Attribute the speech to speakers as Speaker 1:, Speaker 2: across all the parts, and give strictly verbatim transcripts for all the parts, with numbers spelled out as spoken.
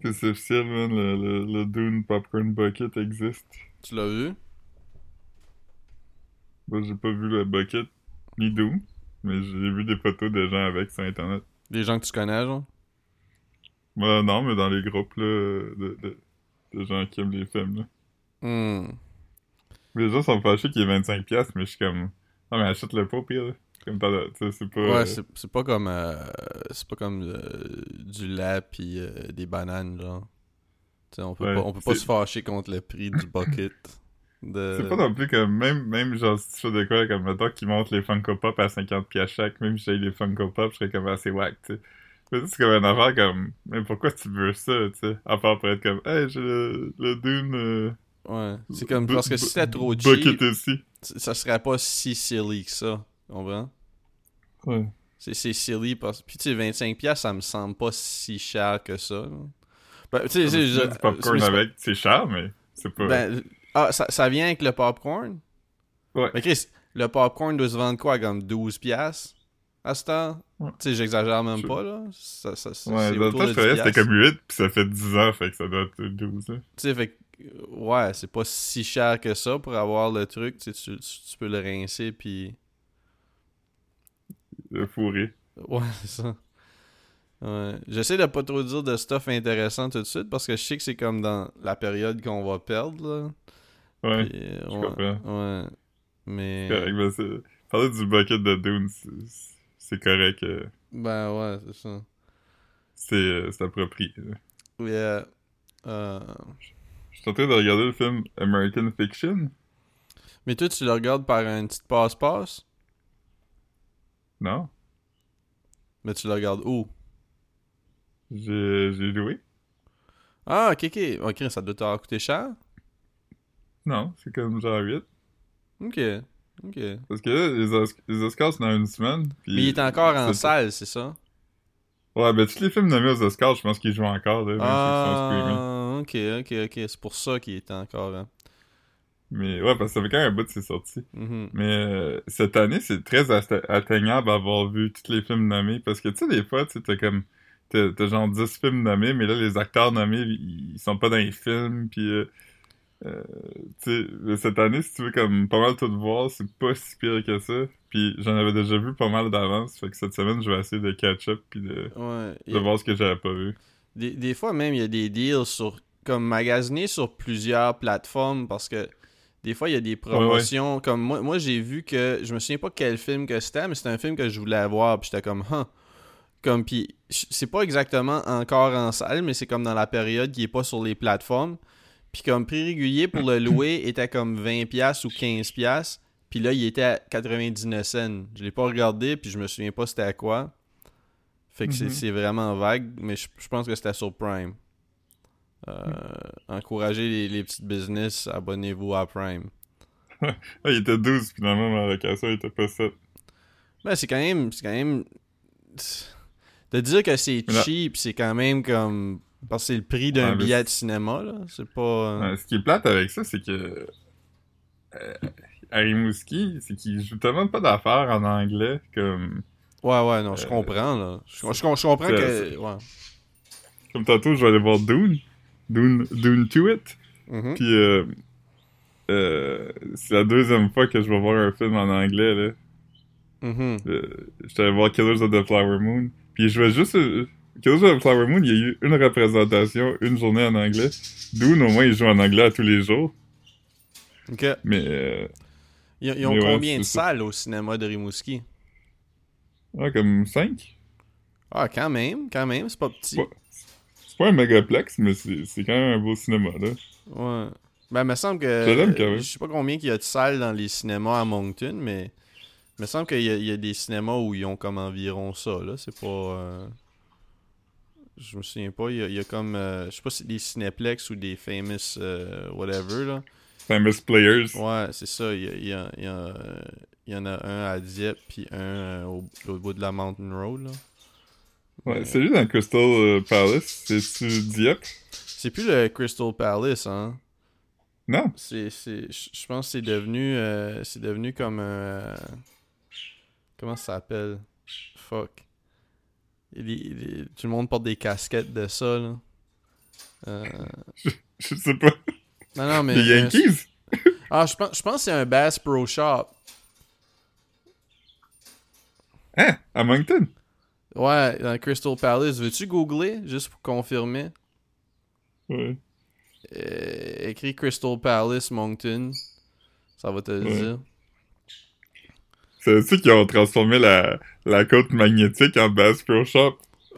Speaker 1: que c'est officiel, man, le, le, le Dune Popcorn Bucket existe.
Speaker 2: Tu l'as vu?
Speaker 1: Moi, j'ai pas vu le bucket, ni Dune, mais j'ai vu des photos de gens avec sur Internet.
Speaker 2: Des gens que tu connais, genre?
Speaker 1: Moi, non, mais dans les groupes, là, de, de, de gens qui aiment les films, là.
Speaker 2: Hmm.
Speaker 1: Les gens sont fâchés qu'il y ait vingt-cinq piastres, mais je suis comme... Non, mais achète-le pas, au pire, là. Comme t'as... Tu sais, c'est pas...
Speaker 2: Ouais,
Speaker 1: euh,
Speaker 2: c'est c'est pas comme euh, c'est pas comme euh, du lait pis euh, des bananes, genre. Tu sais, on peut pas
Speaker 1: Ouais,
Speaker 2: on peut pas
Speaker 1: c'est...
Speaker 2: se fâcher contre le prix du bucket
Speaker 1: C'est pas
Speaker 2: de.
Speaker 1: non plus comme... Même, même genre, si tu fais de quoi, comme, mettons, qu'ils montrent les Funko Pop à cinquante piastres chaque, même si j'ai les Funko Pop, je serais comme assez whack, tu sais. Mais ça, c'est comme une affaire comme... Mais pourquoi tu veux ça, tu sais? À part pour être comme... Hey, j'ai le, le Dune... Euh,
Speaker 2: Ouais, c'est comme
Speaker 1: bu-
Speaker 2: parce que si
Speaker 1: bu-
Speaker 2: c'était trop
Speaker 1: bucket
Speaker 2: cheap,
Speaker 1: ici.
Speaker 2: c- ça serait pas si silly que ça, tu comprends?
Speaker 1: Ouais.
Speaker 2: C'est c'est silly parce puis tu sais vingt-cinq piastres ça me semble pas si cher que ça. Là. Ben tu sais
Speaker 1: Ah, mais
Speaker 2: c'est
Speaker 1: si tu mets
Speaker 2: je-
Speaker 1: du
Speaker 2: mais
Speaker 1: popcorn
Speaker 2: c'est pas
Speaker 1: avec, c'est cher, mais c'est pas...
Speaker 2: ben ah ça, ça vient avec le popcorn?
Speaker 1: Ouais.
Speaker 2: Mais Chris, le popcorn doit se vendre quoi comme douze piastres à ce temps?
Speaker 1: Ouais.
Speaker 2: Tu sais, j'exagère même
Speaker 1: Je-
Speaker 2: pas là, ça, ça, c'est
Speaker 1: Ouais,
Speaker 2: c'est
Speaker 1: dans le
Speaker 2: autour
Speaker 1: temps,
Speaker 2: de
Speaker 1: je
Speaker 2: dix
Speaker 1: travaillais, c'était
Speaker 2: piastres.
Speaker 1: comme huit puis ça fait dix ans, fait que ça doit être douze là.
Speaker 2: Tu sais fait que ouais, c'est pas si cher que ça pour avoir le truc, tu sais tu, tu, tu peux le rincer puis
Speaker 1: Le fourré.
Speaker 2: ouais, c'est ça. Ouais. J'essaie de pas trop dire de stuff intéressant tout de suite parce que je sais que c'est comme dans la période qu'on va perdre là.
Speaker 1: Ouais,
Speaker 2: Puis, euh,
Speaker 1: je
Speaker 2: ouais,
Speaker 1: comprends.
Speaker 2: ouais.
Speaker 1: C'est
Speaker 2: Mais
Speaker 1: correct, mais c'est... Parler du bucket de Dune, c'est c'est correct. euh,
Speaker 2: ben ouais, c'est ça.
Speaker 1: C'est euh, c'est approprié, là.
Speaker 2: Yeah. Euh...
Speaker 1: Je suis en train de regarder le film American Fiction.
Speaker 2: Mais toi, tu le regardes par un petit passe-passe?
Speaker 1: Non?
Speaker 2: Mais tu le regardes où?
Speaker 1: J'ai j'ai joué.
Speaker 2: Ah, ok, ok. Ok, ça doit t'avoir coûté cher?
Speaker 1: Non, c'est comme genre huit.
Speaker 2: Ok, ok.
Speaker 1: Parce que là, les, Os- les Oscars, c'est dans une semaine.
Speaker 2: Mais il
Speaker 1: Puis
Speaker 2: est encore en
Speaker 1: c'est...
Speaker 2: salle, c'est ça?
Speaker 1: Ouais, ben tous les films nommés aux Oscars, je pense qu'ils jouent encore, là, même ceux qui sont streamés.
Speaker 2: Ah, ok, ok, ok. C'est pour ça qu'il est encore. Hein.
Speaker 1: Mais ouais, parce que ça fait quand même un bout que c'est sorti.
Speaker 2: Mhm.
Speaker 1: Mais euh, cette année, c'est très atte- atteignable d'avoir vu tous les films nommés. Parce que tu sais, des fois, tu sais, t'as comme... T'as t'as genre dix films nommés, mais là, les acteurs nommés, ils, ils sont pas dans les films. Puis, euh, euh, tu sais, cette année, si tu veux comme pas mal tout voir, c'est pas si pire que ça. Puis j'en avais déjà vu pas mal d'avance. Fait que cette semaine, je vais essayer de catch-up puis de,
Speaker 2: Ouais.
Speaker 1: de
Speaker 2: Y a-
Speaker 1: voir ce que j'avais pas vu.
Speaker 2: Des, des fois, même, il y a des deals sur. Comme magasiner sur plusieurs plateformes parce que des fois, il y a des
Speaker 1: Ouais, ouais.
Speaker 2: promotions. Comme moi, moi j'ai vu que. Je me souviens pas quel film que c'était, mais c'était un film que je voulais voir. Puis j'étais comme, huh. Comme, puis c'est pas exactement encore en salle, mais c'est comme dans la période qui est pas sur les plateformes. Puis comme prix régulier pour le louer était comme vingt piastres ou quinze piastres. Puis là, il était à quatre-vingt-dix-neuf cents. Je l'ai pas regardé, puis je me souviens pas c'était à quoi. Fait que c'est
Speaker 1: Mhm.
Speaker 2: c'est vraiment vague, mais je, je pense que c'était sur Prime. Euh, encouragez les, les petites business, abonnez-vous à Prime.
Speaker 1: Ah, il était douze finalement, mais la location, il était pas sept.
Speaker 2: Ben, c'est quand même. C'est quand même. De dire que c'est
Speaker 1: Mais là,
Speaker 2: cheap, c'est quand même comme. Parce que c'est le prix d'un
Speaker 1: ouais, mais
Speaker 2: billet de
Speaker 1: c-
Speaker 2: cinéma, là. C'est pas. euh,
Speaker 1: ouais, ce qui est plate avec ça, c'est que euh, Harry Mouski, c'est qu'il joue tellement pas d'affaires en anglais, comme...
Speaker 2: Ouais, ouais, non, je
Speaker 1: euh,
Speaker 2: comprends, là. Je, je,
Speaker 1: c'est-
Speaker 2: je comprends
Speaker 1: c'est-
Speaker 2: que.
Speaker 1: c'est-
Speaker 2: Ouais.
Speaker 1: comme tantôt, je vais aller voir Dune, Dune, Dune to It,
Speaker 2: Mhm.
Speaker 1: puis euh, euh, c'est la deuxième fois que je vais voir un film en anglais, là.
Speaker 2: Mhm.
Speaker 1: Euh, J'étais allé voir Killers of the Flower Moon, puis je vais juste... euh, Killers of the Flower Moon, il y a eu une représentation, une journée en anglais. Dune, au moins, il joue en anglais à tous les jours,
Speaker 2: Ok.
Speaker 1: mais... Euh,
Speaker 2: Ils, ils ont
Speaker 1: mais ouais,
Speaker 2: combien de
Speaker 1: c'est ça.
Speaker 2: salles au cinéma de Rimouski?
Speaker 1: Ah, comme cinq.
Speaker 2: Ah, quand même, quand même, c'est pas petit.
Speaker 1: C'est pas un mégaplex, mais c'est c'est quand même un beau cinéma, là.
Speaker 2: Ouais. Ben, il me semble
Speaker 1: Je l'aime
Speaker 2: que.
Speaker 1: quand
Speaker 2: Je
Speaker 1: même.
Speaker 2: sais pas combien il y a de salles dans les cinémas à Moncton, mais. Il me semble qu'il y, a- il y a des cinémas où ils ont comme environ ça, là. C'est pas. euh, Je me souviens pas. Il y a, il y a comme. euh, Je sais pas si c'est des Cineplex ou des Famous euh, whatever, là.
Speaker 1: Famous Players.
Speaker 2: Ouais, c'est ça. Il y, a- il y, a- il y, a, euh, il y en a un à Dieppe, puis un euh, au, au bout de la Mountain Road, là.
Speaker 1: Ouais,
Speaker 2: Mais.
Speaker 1: celui dans Crystal euh, Palace, c'est-tu Dieppe?
Speaker 2: C'est plus le Crystal Palace, hein.
Speaker 1: Non.
Speaker 2: C'est. c'est Je je pense que c'est devenu. euh, c'est devenu comme un. euh, Comment ça s'appelle? Fuck. Il- il- il- tout le monde porte des casquettes de ça, là. Euh...
Speaker 1: Je, je sais pas.
Speaker 2: Non, non, mais...
Speaker 1: Les Yankees?
Speaker 2: Un... Ah, je pense, je pense que c'est un Bass Pro Shop.
Speaker 1: Hein? À Moncton?
Speaker 2: Ouais, dans Crystal Palace. Veux-tu googler, juste pour confirmer?
Speaker 1: Ouais.
Speaker 2: Euh, écris Crystal Palace, Moncton. Ça va te le
Speaker 1: Ouais.
Speaker 2: dire.
Speaker 1: C'est ceux qui ont transformé la, la côte magnétique en Bass Pro Shop.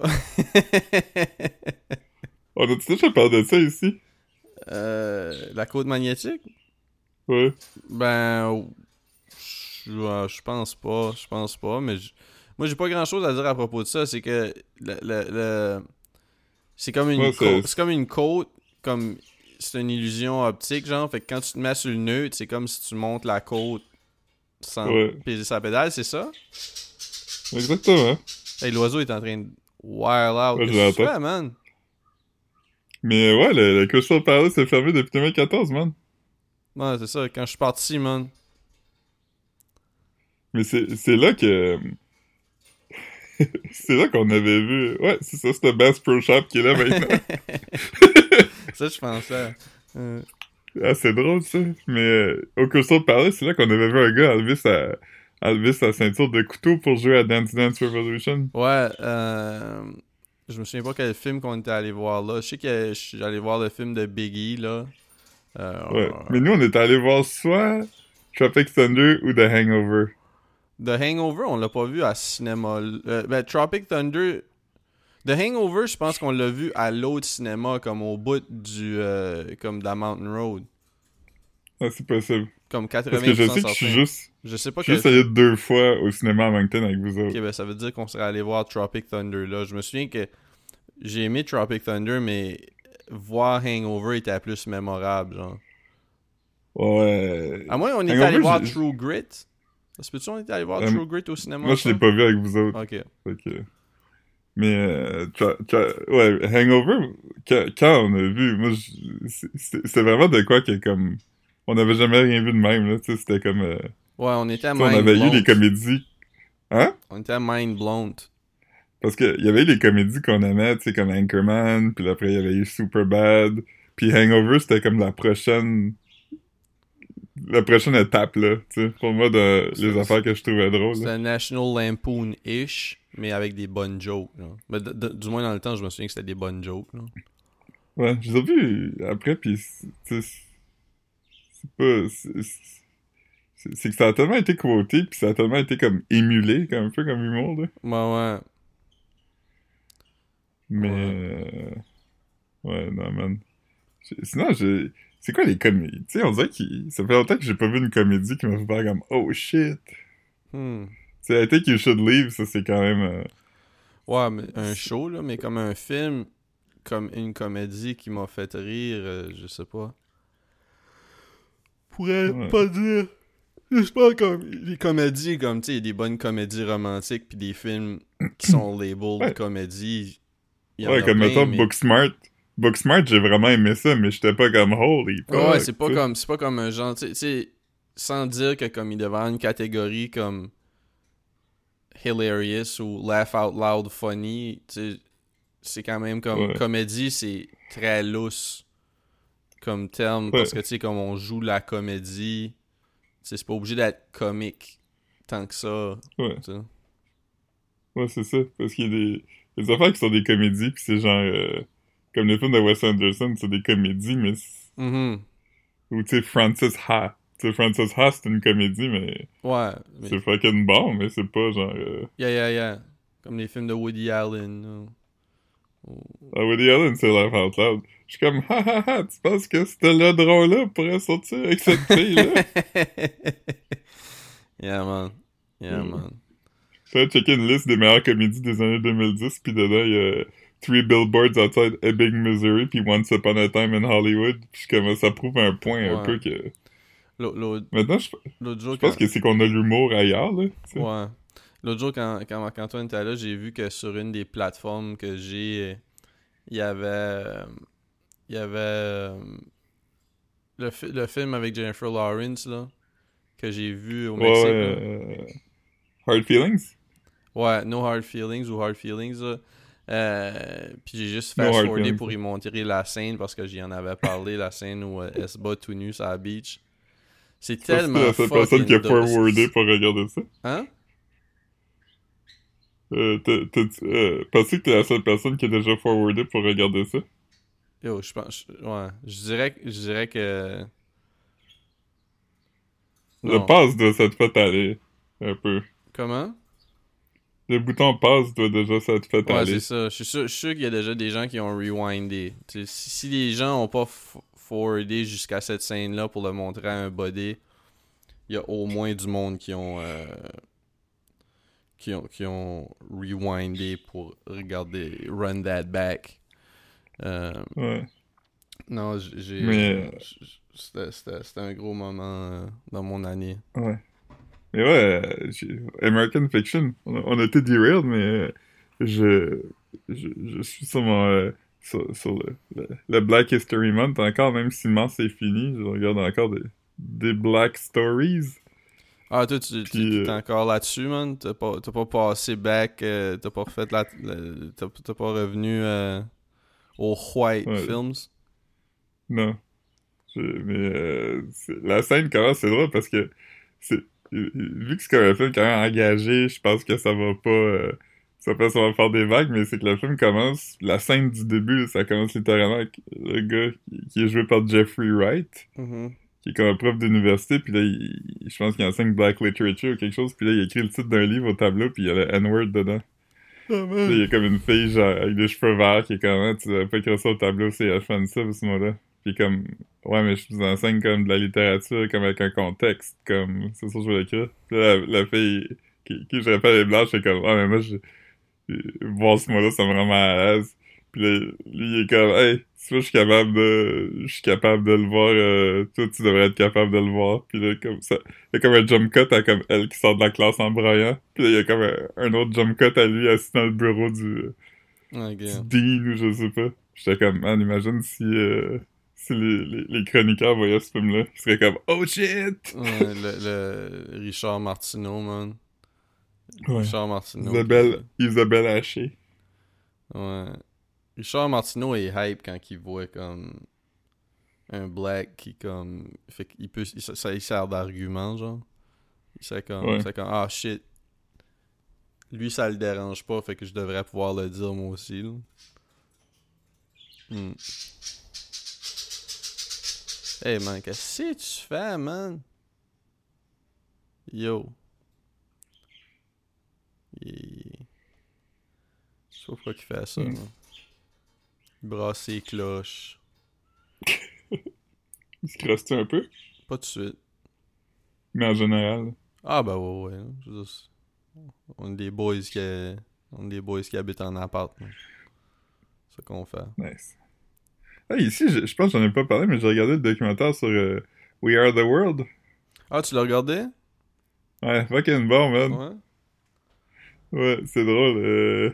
Speaker 1: On a-tu déjà parlé de ça ici?
Speaker 2: euh, la côte magnétique?
Speaker 1: Ouais.
Speaker 2: Ben, je ouais, je pense pas, je pense pas, mais je- moi j'ai pas grand chose à dire à propos de ça. C'est que le, le, le- c'est comme une
Speaker 1: Ouais,
Speaker 2: côte,
Speaker 1: c'est...
Speaker 2: c'est comme une côte, comme c'est une illusion optique, genre. Fait que quand tu te mets sur le neutre, c'est comme si tu montes la côte sans
Speaker 1: Ouais.
Speaker 2: peser sa pédale, c'est ça?
Speaker 1: Exactement.
Speaker 2: Hey, l'oiseau est en train de wild out.
Speaker 1: Ouais, je
Speaker 2: Qu'est-ce que tu
Speaker 1: l'entends.
Speaker 2: fais, man?
Speaker 1: Mais ouais, le, le Crystal Palace est fermé depuis deux mille quatorze, man.
Speaker 2: Ouais, c'est ça, quand je suis parti, man.
Speaker 1: Mais c'est, c'est là que... c'est là qu'on avait vu... Ouais, c'est ça, c'est le Bass Pro Shop qui est là maintenant.
Speaker 2: Ça, je pensais. Euh,
Speaker 1: Ah, c'est drôle, ça. Mais euh, au Crystal Palace, c'est là qu'on avait vu un gars enlever sa... enlever sa ceinture de couteau pour jouer à Dance Dance Revolution.
Speaker 2: Ouais, euh... je me souviens pas quel film qu'on était allé voir là. Je sais que je suis allé voir le film de Biggie, là. Euh,
Speaker 1: Ouais. Mais nous, on est allé voir soit Tropic Thunder ou The Hangover.
Speaker 2: The Hangover, on l'a pas vu à cinéma. Euh, ben, Tropic Thunder... The Hangover, je pense qu'on l'a vu à l'autre cinéma, comme au bout du... euh, comme de la Mountain Road.
Speaker 1: Ah, c'est possible.
Speaker 2: Comme
Speaker 1: Parce que
Speaker 2: quatre-vingts pour
Speaker 1: je
Speaker 2: cent
Speaker 1: sais que je suis
Speaker 2: certain.
Speaker 1: juste...
Speaker 2: Je sais pas
Speaker 1: Je suis
Speaker 2: quel
Speaker 1: juste allé
Speaker 2: film.
Speaker 1: deux fois au cinéma à Moncton avec vous
Speaker 2: Ok,
Speaker 1: autres.
Speaker 2: ben ça veut dire qu'on serait allé voir Tropic Thunder là. Je me souviens que j'ai aimé Tropic Thunder, mais voir Hangover était plus mémorable, genre.
Speaker 1: Ouais.
Speaker 2: À moins on était
Speaker 1: Hangover,
Speaker 2: allé voir
Speaker 1: j'ai-
Speaker 2: True Grit. Ça se peut-tu on était allé voir
Speaker 1: Euh,
Speaker 2: True Grit au cinéma?
Speaker 1: Moi, je l'ai
Speaker 2: ça?
Speaker 1: pas vu avec vous autres.
Speaker 2: Ok.
Speaker 1: Fait que... Mais, euh, tra- tra- ouais, Hangover, quand, quand on a vu, moi, je- c'est c'est- c'est vraiment de quoi que, comme, on n'avait jamais rien vu de même, là, tu sais, c'était comme, euh,
Speaker 2: Ouais, on était à
Speaker 1: tu sais, on
Speaker 2: Mind
Speaker 1: avait eu les
Speaker 2: Blown.
Speaker 1: comédies, hein?
Speaker 2: On était à Mind Blown.
Speaker 1: Parce que, il y avait eu les comédies qu'on aimait, tu sais, comme Anchorman, puis après, il y avait eu Superbad, puis Hangover, c'était comme la prochaine, la prochaine étape, là, tu sais, pour moi, de les
Speaker 2: C'est-
Speaker 1: affaires que je trouvais drôles, là.
Speaker 2: C'était National Lampoon-ish, mais avec des bonnes jokes. Là. Mais de- de- du moins dans le temps, je me souviens que c'était des bonnes jokes. Là.
Speaker 1: Ouais, je les ai vus après, puis, tu sais, c'est pas... c'est- c'est- C'est c'est que ça a tellement été quoté, puis ça a tellement été comme émulé, comme un peu comme humour, là.
Speaker 2: Ouais, ouais.
Speaker 1: Mais...
Speaker 2: Ouais.
Speaker 1: euh, Ouais, non, man. J'ai- Sinon, j'ai... C'est quoi les comédies? Tu sais, on dirait que ça fait longtemps que j'ai pas vu une comédie qui m'a fait faire comme « Oh shit! »
Speaker 2: Hmm.
Speaker 1: Tu sais, I Think You Should Leave, ça c'est quand même... euh,
Speaker 2: Ouais, mais un show, là, mais comme un film, comme une comédie qui m'a fait rire, euh, je sais pas. Pourrais
Speaker 1: Ouais.
Speaker 2: pas dire. J'espère comme les comédies, comme tu sais, des bonnes comédies romantiques, puis des films qui sont labeled
Speaker 1: Ouais.
Speaker 2: comédies. Il y en
Speaker 1: Ouais,
Speaker 2: a
Speaker 1: comme
Speaker 2: plein,
Speaker 1: mettons
Speaker 2: mais-
Speaker 1: Booksmart. Booksmart, j'ai vraiment aimé ça, mais j'étais pas comme « Holy fuck! »
Speaker 2: Ouais, c'est pas
Speaker 1: tu sais.
Speaker 2: comme c'est pas comme un genre, tu sais- tu sais, sans dire que comme il devait avoir une catégorie comme hilarious ou laugh out loud funny, tu sais, c'est quand même comme
Speaker 1: Ouais.
Speaker 2: comédie, c'est très lousse comme terme
Speaker 1: Ouais.
Speaker 2: parce que tu sais comme on joue la comédie, tu sais, c'est pas obligé d'être comique tant que ça,
Speaker 1: Ouais.
Speaker 2: tu sais.
Speaker 1: Ouais, c'est ça. Parce qu'il y a des, des affaires qui sont des comédies, puis c'est genre... euh, Comme les films de Wes Anderson, c'est des comédies, mais... c'est-
Speaker 2: Mhm.
Speaker 1: Ou tu sais, Francis Ha. Tu sais, Francis Ha, c'est une comédie, mais...
Speaker 2: Ouais, mais
Speaker 1: C'est fucking bon, mais c'est pas genre... Euh...
Speaker 2: yeah yeah yeah, comme les films de Woody Allen. Ou... ou-
Speaker 1: Ah, Woody Allen, c'est Laugh Out Loud. Je suis comme, ha ha ha, tu penses que ce ladron-là pourrait sortir avec cette fille-là?
Speaker 2: yeah man, yeah
Speaker 1: Mm.
Speaker 2: man.
Speaker 1: J'ai checké une liste des meilleures comédies des années deux mille dix, puis dedans, il y a Three Billboards Outside Ebbing, Missouri, puis Once Upon a Time in Hollywood. Puis je suis comme, ça prouve un point un
Speaker 2: Ouais.
Speaker 1: peu que...
Speaker 2: L'autre- L'autre
Speaker 1: Maintenant, je,
Speaker 2: l'autre jour,
Speaker 1: je pense
Speaker 2: quand-
Speaker 1: que c'est qu'on a l'humour ailleurs, là. tu sais.
Speaker 2: Ouais. L'autre jour, quand, quand Marc-Antoine était là, j'ai vu que sur une des plateformes que j'ai, euh, il y avait. euh, Il y avait. euh, le, fi- le film avec Jennifer Lawrence, là. Que j'ai vu au
Speaker 1: Ouais,
Speaker 2: Mexique.
Speaker 1: ouais,
Speaker 2: là.
Speaker 1: euh, Hard Feelings?
Speaker 2: Ouais, No Hard Feelings ou Hard Feelings, là. Euh, puis j'ai juste
Speaker 1: No hard
Speaker 2: fast-forwardé
Speaker 1: feelings.
Speaker 2: pour y montrer la scène parce que j'y en avais parlé, la scène où euh, elle se bat tout nu sur la beach. C'est
Speaker 1: Je pense que t'es
Speaker 2: tellement
Speaker 1: la seule personne qui a
Speaker 2: fucking... do-
Speaker 1: forwardé pour regarder ça.
Speaker 2: Hein?
Speaker 1: Euh, t'as, t'as, euh, penses-tu que t'es la seule personne qui a déjà forwardé pour regarder ça?
Speaker 2: Yo, je pense... je- Ouais, je dirais, que- je dirais que...
Speaker 1: Le
Speaker 2: Non.
Speaker 1: pass doit s'être fait aller. Un peu.
Speaker 2: Comment?
Speaker 1: Le bouton pass doit déjà s'être fait
Speaker 2: Ouais,
Speaker 1: aller.
Speaker 2: c'est ça. Je suis sûr, je suis sûr qu'il y a déjà des gens qui ont rewindé. Tu sais, si, si les gens ont pas f- forwardé jusqu'à cette scène-là pour le montrer à un body, il y a au moins du monde qui ont... euh, qui ont, qui ont rewindé pour regarder Run That Back. Euh,
Speaker 1: Ouais.
Speaker 2: non, j- j'ai.
Speaker 1: Mais,
Speaker 2: j- j- C'était, c'était, c'était un gros moment euh, dans mon année.
Speaker 1: ouais. Mais ouais, euh, j'ai- American Fiction, on a, on a été derailed, mais euh, je, je, je suis sur mon, euh, sur, sur le, le, le Black History Month encore, même si mars est fini, je regarde encore des, des Black Stories.
Speaker 2: Ah, toi, tu, tu
Speaker 1: Puis,
Speaker 2: t'es
Speaker 1: euh,
Speaker 2: encore là-dessus, man? T'as pas, t'as pas passé back, euh, t'as pas fait la. la- t'as, t'as pas revenu euh, aux White
Speaker 1: ouais,
Speaker 2: Films?
Speaker 1: non. Je- mais euh, c'est- la scène commence, c'est drôle parce que c'est vu que c'est comme un film quand même engagé, je pense que ça va pas euh, ça peut ça va faire des vagues, mais c'est que le film commence, la scène du début, ça commence littéralement avec le gars qui, qui est joué par Jeffrey Wright,
Speaker 2: Mhm.
Speaker 1: qui est comme un prof d'université, puis là, il, il- je pense qu'il enseigne Black Literature ou quelque chose, puis là, il écrit le titre d'un livre au tableau, puis il y a le N-word dedans.
Speaker 2: Ah,
Speaker 1: Puis là, il y a comme une fille genre avec des cheveux verts qui est comme ah, tu devais pas écrire ça au tableau, c'est offensive ce mot-là. Puis comme ouais mais je vous enseigne comme de la littérature comme avec un contexte, comme c'est ça que je veux l'écrire. Puis là, la, la fille qui, qui je rappelle est blanche, c'est comme ouais mais moi je voir ce mot-là ça me rend mal à l'aise. Puis là, lui il est comme hey, si moi je suis capable de je suis capable de le voir, euh, toi tu devrais être capable de le voir. Puis là comme ça, il y a comme un jump cut à comme elle qui sort de la classe en braillant. Puis là il y a comme un, un autre jump cut à lui assis dans le bureau du
Speaker 2: Ok.
Speaker 1: du dean ou je sais pas. J'étais comme, man, imagine si, euh, si les, les, les chroniqueurs voyaient ce film-là. Ils seraient comme, oh shit!
Speaker 2: Ouais, le, le Richard Martineau, man.
Speaker 1: Ouais.
Speaker 2: Richard Martineau.
Speaker 1: Isabelle, Isabelle Haché.
Speaker 2: qui- Ouais. Richard Martineau est hype quand il voit comme un black qui comme fait qu'il peut il, ça il sert d'argument genre. Il sait comme
Speaker 1: Ouais.
Speaker 2: c'est comme ah shit. Lui ça le dérange pas fait que je devrais pouvoir le dire moi aussi là. Hmm. Hey man, qu'est-ce que tu fais man? Yo. Il... Je sais pas pourquoi il fait ça,
Speaker 1: Mm.
Speaker 2: man. Il brasse ses cloches.
Speaker 1: Il se crosse un peu?
Speaker 2: Pas tout de suite.
Speaker 1: Mais en général.
Speaker 2: Ah bah ouais, ouais. Je veux dire, c'est- on est des boys qui on est des boys qui habitent en appart. là. C'est ça qu'on fait.
Speaker 1: Nice. Ah, ici, je, je pense que j'en ai pas parlé, mais j'ai regardé le documentaire sur euh, We Are the World.
Speaker 2: Ah, tu l'as regardé?
Speaker 1: Ouais, fucking bon, man.
Speaker 2: Ouais.
Speaker 1: Ouais, c'est drôle. Euh...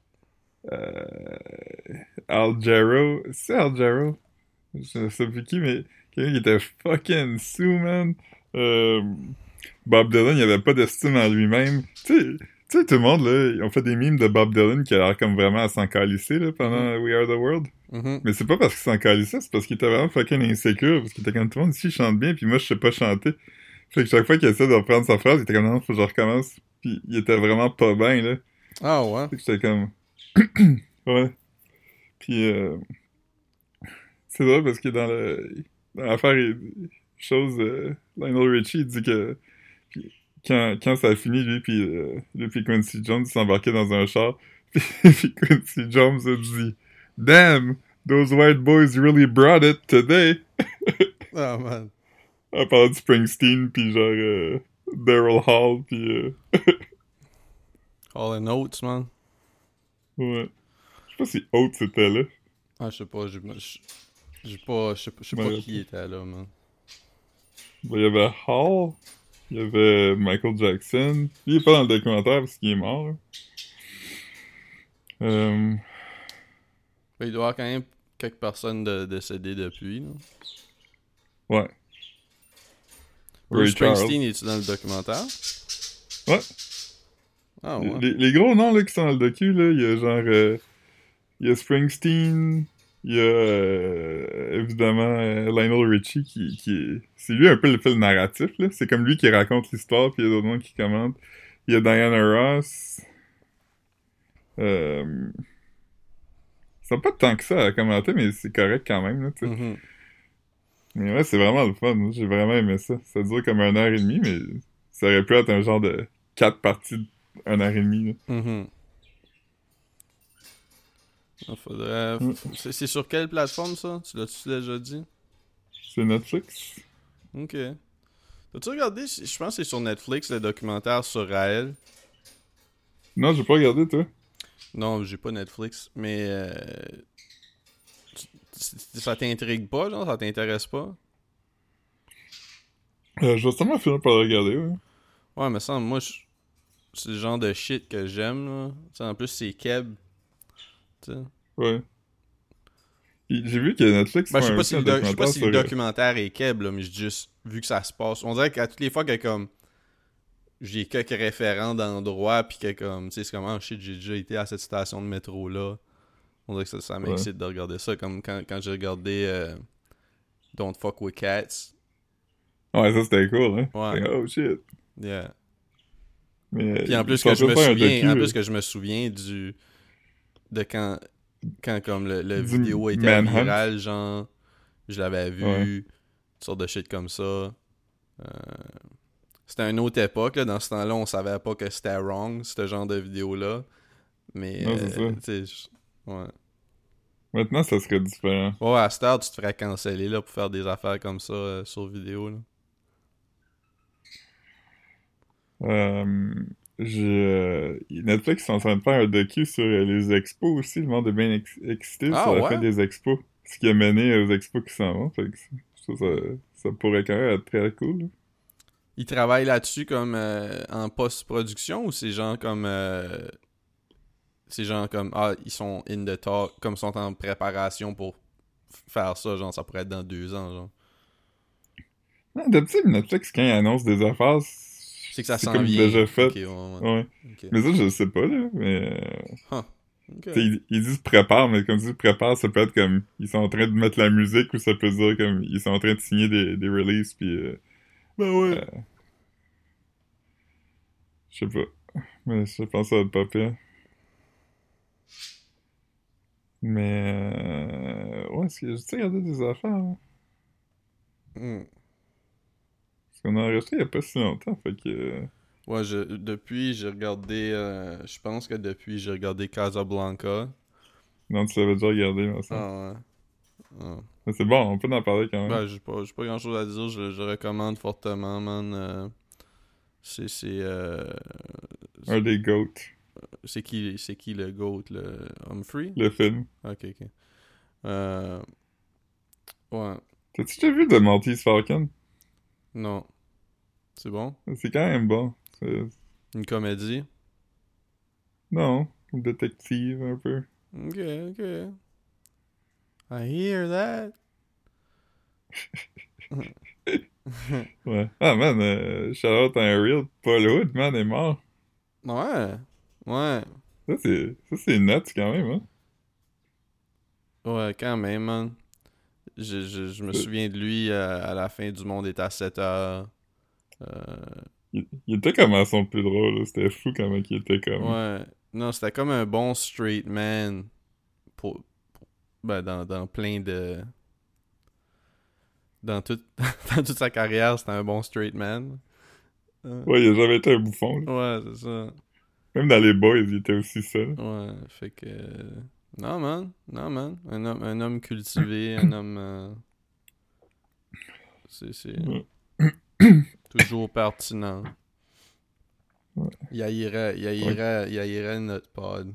Speaker 1: Euh... Al Jarreau. C'est Al Jarreau? Je sais plus qui, mais quelqu'un qui était fucking sous, man. Euh... Bob Dylan, il avait pas d'estime en lui-même. Tu sais, tu sais, tout le monde, là, ils ont fait des mimes de Bob Dylan qui a l'air comme vraiment à s'en calisser, là, pendant We Are the World.
Speaker 2: Mhm.
Speaker 1: Mais c'est pas parce qu'il s'en calissait, c'est parce qu'il était vraiment fucking insécure, parce qu'il était comme tout le monde ici chante bien, puis moi, je sais pas chanter. Fait que chaque fois qu'il essaie de reprendre sa phrase, il était comme non, faut que je recommence. Puis il était vraiment pas bien, là.
Speaker 2: Ah ouais.
Speaker 1: Fait que j'étais comme... ouais. Puis, euh... c'est drôle parce que dans le... Dans l'affaire, il... chose, euh... Lionel Richie, il dit que... Puis, quand, quand ça a fini, lui puis euh... lui puis Quincy Jones s'embarquaient dans un char, puis, puis Quincy Jones a dit « Damn! Those white boys really brought it today! »
Speaker 2: Ah man.
Speaker 1: En parlant de Springsteen, puis genre... Euh... Daryl Hall, puis... Euh...
Speaker 2: All in Oates, man.
Speaker 1: ouais. Je sais pas si Oates était là.
Speaker 2: Ah, je sais pas, j'ai j'ai- j'ai pas, je sais pas, je sais pas
Speaker 1: Ouais.
Speaker 2: qui était là, man.
Speaker 1: Bon, il y avait Hall, il y avait Michael Jackson. Lui, il est pas dans le documentaire parce qu'il est mort. Euh...
Speaker 2: Il doit y avoir quand même quelques personnes de, décédées depuis, là.
Speaker 1: Ouais.
Speaker 2: Bruce
Speaker 1: Ray Charles.
Speaker 2: Springsteen, est-tu dans le documentaire?
Speaker 1: Ouais.
Speaker 2: Ah ouais.
Speaker 1: Les, les gros noms là, qui sont dans le docu, là, il y a genre... Euh, il y a Springsteen, il y a euh, évidemment euh, Lionel Richie qui, qui est... C'est lui un peu le fil narratif, là. C'est comme lui qui raconte l'histoire, puis il y a d'autres gens qui commentent. Il y a Diana Ross. Euh... Ça n'a pas tant que ça à commenter, mais c'est correct quand même, là, tu sais.
Speaker 2: Mhm.
Speaker 1: Mais ouais, c'est vraiment le fun. J'ai vraiment aimé ça. Ça dure comme une heure et demie, mais ça aurait pu être un genre de quatre parties d'une heure et demie, là.
Speaker 2: Mhm. Il faudrait...
Speaker 1: Mm.
Speaker 2: C'est c'est sur quelle plateforme, ça? Tu l'as-tu déjà dit?
Speaker 1: C'est Netflix?
Speaker 2: Ok. As-tu regardé, je pense que c'est sur Netflix, le documentaire sur Raël?
Speaker 1: Non, j'ai pas regardé, toi.
Speaker 2: Non, j'ai pas Netflix, mais... euh, tu- tu- ça t'intrigue pas, genre? Ça t'intéresse pas?
Speaker 1: Euh, je vais sûrement finir par le regarder, ouais.
Speaker 2: Ouais, mais ça, moi, je- c'est le genre de shit que j'aime, là. Tu sais, en plus, c'est Keb, tu sais.
Speaker 1: Ouais. Puis j'ai vu que Netflix
Speaker 2: Ben,
Speaker 1: fait
Speaker 2: je sais
Speaker 1: un,
Speaker 2: pas
Speaker 1: aussi
Speaker 2: si
Speaker 1: un
Speaker 2: le, doc- je sais pas
Speaker 1: documentaire
Speaker 2: si
Speaker 1: sur...
Speaker 2: le
Speaker 1: euh,
Speaker 2: documentaire est Keb, là, mais je dis juste, vu que ça se passe, on dirait qu'à toutes les fois que, comme, j'ai quelques référents d'endroits, pis que, comme, tu sais, c'est comme, oh shit, j'ai déjà été à cette station de métro-là. On dirait que ça, ça
Speaker 1: Ouais.
Speaker 2: m'excite de regarder ça, comme quand, quand j'ai regardé euh, Don't Fuck With Cats.
Speaker 1: Ouais, ça c'était cool, hein.
Speaker 2: Ouais,
Speaker 1: C'était, oh shit.
Speaker 2: yeah.
Speaker 1: Mais
Speaker 2: Puis en
Speaker 1: euh, ils
Speaker 2: plus
Speaker 1: sont
Speaker 2: que
Speaker 1: en
Speaker 2: je
Speaker 1: train de
Speaker 2: me
Speaker 1: faire un
Speaker 2: souviens, en
Speaker 1: docu
Speaker 2: plus
Speaker 1: euh,
Speaker 2: que je me souviens du, de quand, quand comme le, le
Speaker 1: du
Speaker 2: vidéo était
Speaker 1: Manhunt.
Speaker 2: viral, genre, je l'avais
Speaker 1: Ouais.
Speaker 2: vu, toutes sortes de shit comme ça. Euh, C'était une autre époque, là. Dans ce temps-là, on savait pas que c'était wrong, ce genre de vidéo-là. Mais,
Speaker 1: Non, c'est ça.
Speaker 2: euh, tu sais, je- ouais.
Speaker 1: Maintenant, ça serait différent.
Speaker 2: Ouais, à cette heure, tu te ferais canceller, là, pour faire des affaires comme ça euh, sur vidéo, là.
Speaker 1: Euh, j'ai, euh, Netflix est en train de faire un docu sur euh, les expos aussi. Le monde est bien ex- excité
Speaker 2: Ah
Speaker 1: sur la fin
Speaker 2: ouais?
Speaker 1: des expos. Ce qui a mené aux expos qui s'en vont. Fait que ça, ça, ça pourrait quand même être très cool, là.
Speaker 2: Ils travaillent là-dessus comme euh, en post-production ou c'est genre comme... euh, c'est genre comme... Ah, ils sont in the talk, comme ils sont en préparation pour f- faire ça, genre ça pourrait être dans deux ans, genre.
Speaker 1: Ah, d'habitude, Netflix, quand il annonce des affaires,
Speaker 2: C'est que ça
Speaker 1: c'est
Speaker 2: s'en
Speaker 1: comme
Speaker 2: vient.
Speaker 1: déjà fait.
Speaker 2: Ok, ouais, ouais.
Speaker 1: Ouais.
Speaker 2: Ok.
Speaker 1: Mais ça, je sais pas, là. Mais, euh,
Speaker 2: Huh. Ok.
Speaker 1: tu sais, ils, ils disent prépare, mais comme ils disent prépare, ça peut être comme, ils sont en train de mettre la musique, ou ça peut dire comme, ils sont en train de signer des, des releases, puis euh,
Speaker 2: Ben ouais.
Speaker 1: euh, je sais pas. Mais je pense que ça va être pas pire. Mais, euh, ouais, est-ce que j'ai regardé des affaires, hein?
Speaker 2: Hmm.
Speaker 1: Parce qu'on a enregistré il y a pas si longtemps, fait que... euh,
Speaker 2: Ouais, je, depuis, j'ai regardé... euh, je pense que depuis, j'ai regardé Casablanca.
Speaker 1: non, tu l'avais déjà regardé, mais ça.
Speaker 2: Ah ouais. Ah.
Speaker 1: Mais c'est bon, on peut en parler quand même.
Speaker 2: Ben, j'ai pas, j'ai pas grand chose à dire, je, je recommande fortement, man. Euh, c'est, c'est, euh,
Speaker 1: Un des GOAT,
Speaker 2: c'est qui, c'est qui le GOAT, le Humphrey?
Speaker 1: le film.
Speaker 2: Ok, ok. Euh, ouais,
Speaker 1: T'as-tu déjà vu The Maltese Falcon?
Speaker 2: non. C'est bon?
Speaker 1: C'est quand même bon. C'est-
Speaker 2: Une comédie?
Speaker 1: Non, une détective un peu.
Speaker 2: Ok, ok. I hear that.
Speaker 1: Ouais. Ah man, euh, shout out à un real, Paul Hood, man, est mort.
Speaker 2: Ouais, ouais.
Speaker 1: Ça c'est, ça c'est nuts quand même, hein.
Speaker 2: Ouais, quand même, man. Je, je, je me
Speaker 1: Euh,
Speaker 2: souviens de lui euh, à la fin du monde est à sept heures. Euh,
Speaker 1: Il, il était comme à son plus drôle, là. C'était fou comment il était comme.
Speaker 2: ouais. Non, c'était comme un bon straight man pour, pour- ben, dans, dans plein de... Dans, tout, dans toute sa carrière, c'était un bon straight man. Euh,
Speaker 1: Ouais, il a jamais été un bouffon, là.
Speaker 2: ouais, c'est ça.
Speaker 1: Même dans les boys, il était aussi ça, là.
Speaker 2: Ouais, fait que... euh, non, man. Non, man. Un homme, un homme cultivé, un homme... euh, c'est, c'est
Speaker 1: Ouais.
Speaker 2: toujours pertinent.
Speaker 1: Ouais.
Speaker 2: Il haïrait, il haïrait, il haïrait notre pod.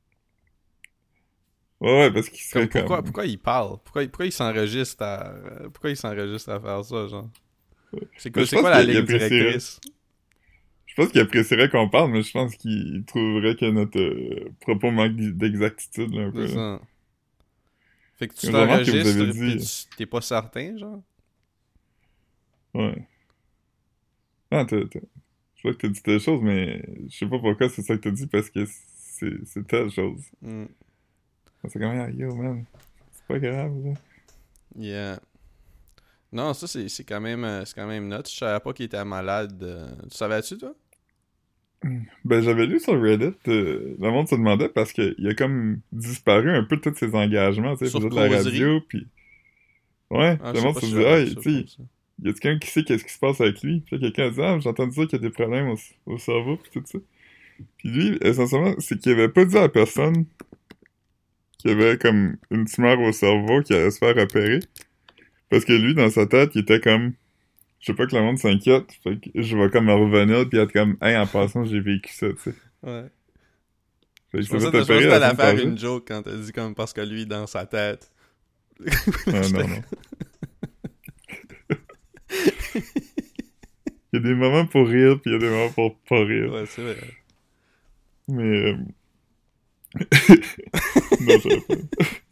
Speaker 1: Ouais, ouais, parce qu'il
Speaker 2: Comme
Speaker 1: serait
Speaker 2: pourquoi,
Speaker 1: comme...
Speaker 2: pourquoi il parle? Pourquoi, pourquoi il s'enregistre à... Pourquoi il s'enregistre à faire ça, genre? C'est
Speaker 1: Mais
Speaker 2: quoi,
Speaker 1: je
Speaker 2: c'est
Speaker 1: pense
Speaker 2: quoi la
Speaker 1: qu'il il
Speaker 2: ligne
Speaker 1: apprécierait.
Speaker 2: directrice?
Speaker 1: Je pense qu'il apprécierait qu'on parle, mais je pense qu'il trouverait que notre euh, propos manque d'e- d'exactitude, là, un peu,
Speaker 2: C'est
Speaker 1: là.
Speaker 2: ça. Fait que tu
Speaker 1: Comme vraiment que vous
Speaker 2: t'enregistres
Speaker 1: avez
Speaker 2: pis
Speaker 1: dit...
Speaker 2: tu- t'es pas certain, genre?
Speaker 1: Ouais. Ah, t'as, t'as- je vois que t'as dit telle chose, mais je sais pas pourquoi c'est ça que t'as dit, parce que c'est, c'est telle chose.
Speaker 2: Hmm.
Speaker 1: C'est comme, ah, yo, man, c'est pas grave, là.
Speaker 2: Yeah. Non, ça, c'est, c'est quand même euh, c'est quand même nuts. Je savais pas qu'il était malade. euh. Tu savais-tu, toi?
Speaker 1: Ben, j'avais lu sur Reddit, euh, le monde se demandait parce qu'il a comme disparu un peu de tous ses engagements, tu sais, il
Speaker 2: Sur
Speaker 1: faisait de la
Speaker 2: causerie?
Speaker 1: radio, puis ouais,
Speaker 2: Ah, je
Speaker 1: le
Speaker 2: sais
Speaker 1: monde
Speaker 2: pas
Speaker 1: se
Speaker 2: si
Speaker 1: disait,
Speaker 2: j'aurais
Speaker 1: ah,
Speaker 2: vu
Speaker 1: tu
Speaker 2: ça
Speaker 1: sais,
Speaker 2: comme ça.
Speaker 1: y a quelqu'un qui sait qu'est-ce qui se passe avec lui? Puis là, quelqu'un a dit, ah, j'ai entendu dire qu'il y a des problèmes au, au cerveau, puis tout ça. Puis lui, essentiellement, c'est qu'il avait pas dit à personne qu'il y avait comme une tumeur au cerveau qui allait se faire opérer, parce que lui, dans sa tête, il était comme, je sais pas que le monde s'inquiète, fait que je vais comme me revenir puis être comme, hey, en passant, j'ai vécu ça, tu sais.
Speaker 2: Ouais.
Speaker 1: Fait que
Speaker 2: Je
Speaker 1: c'est
Speaker 2: pensais,
Speaker 1: fait
Speaker 2: je pensais
Speaker 1: opérer
Speaker 2: que
Speaker 1: la
Speaker 2: t'allais
Speaker 1: semaine
Speaker 2: faire
Speaker 1: passée.
Speaker 2: une joke quand t'as dit comme parce que lui, dans sa tête.
Speaker 1: Ah, non, non. Il y a des moments pour rire, puis il y a des moments pour pas rire.
Speaker 2: Ouais, c'est vrai.
Speaker 1: Mais... Euh... non, j'aurais pas.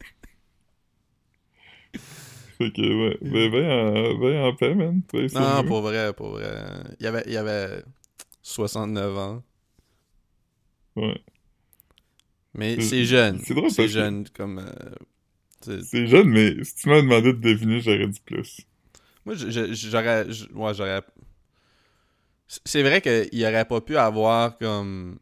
Speaker 1: Fait que, ouais. Ben, ben en, ben en paix, man. Ben, c'est
Speaker 2: Non,
Speaker 1: nous.
Speaker 2: pour vrai, pour vrai. Il y avait, il y avait soixante-neuf ans.
Speaker 1: Ouais.
Speaker 2: Mais
Speaker 1: C'est-
Speaker 2: c'est jeune.
Speaker 1: c'est drôle
Speaker 2: C'est
Speaker 1: parce que-
Speaker 2: jeune comme... euh, c'est-
Speaker 1: C'est jeune, mais si tu m'as demandé de deviner, j'aurais dit plus.
Speaker 2: Moi, je- je- j'aurais... je- Ouais, j'aurais... C'est vrai qu'il aurait pas pu avoir comme...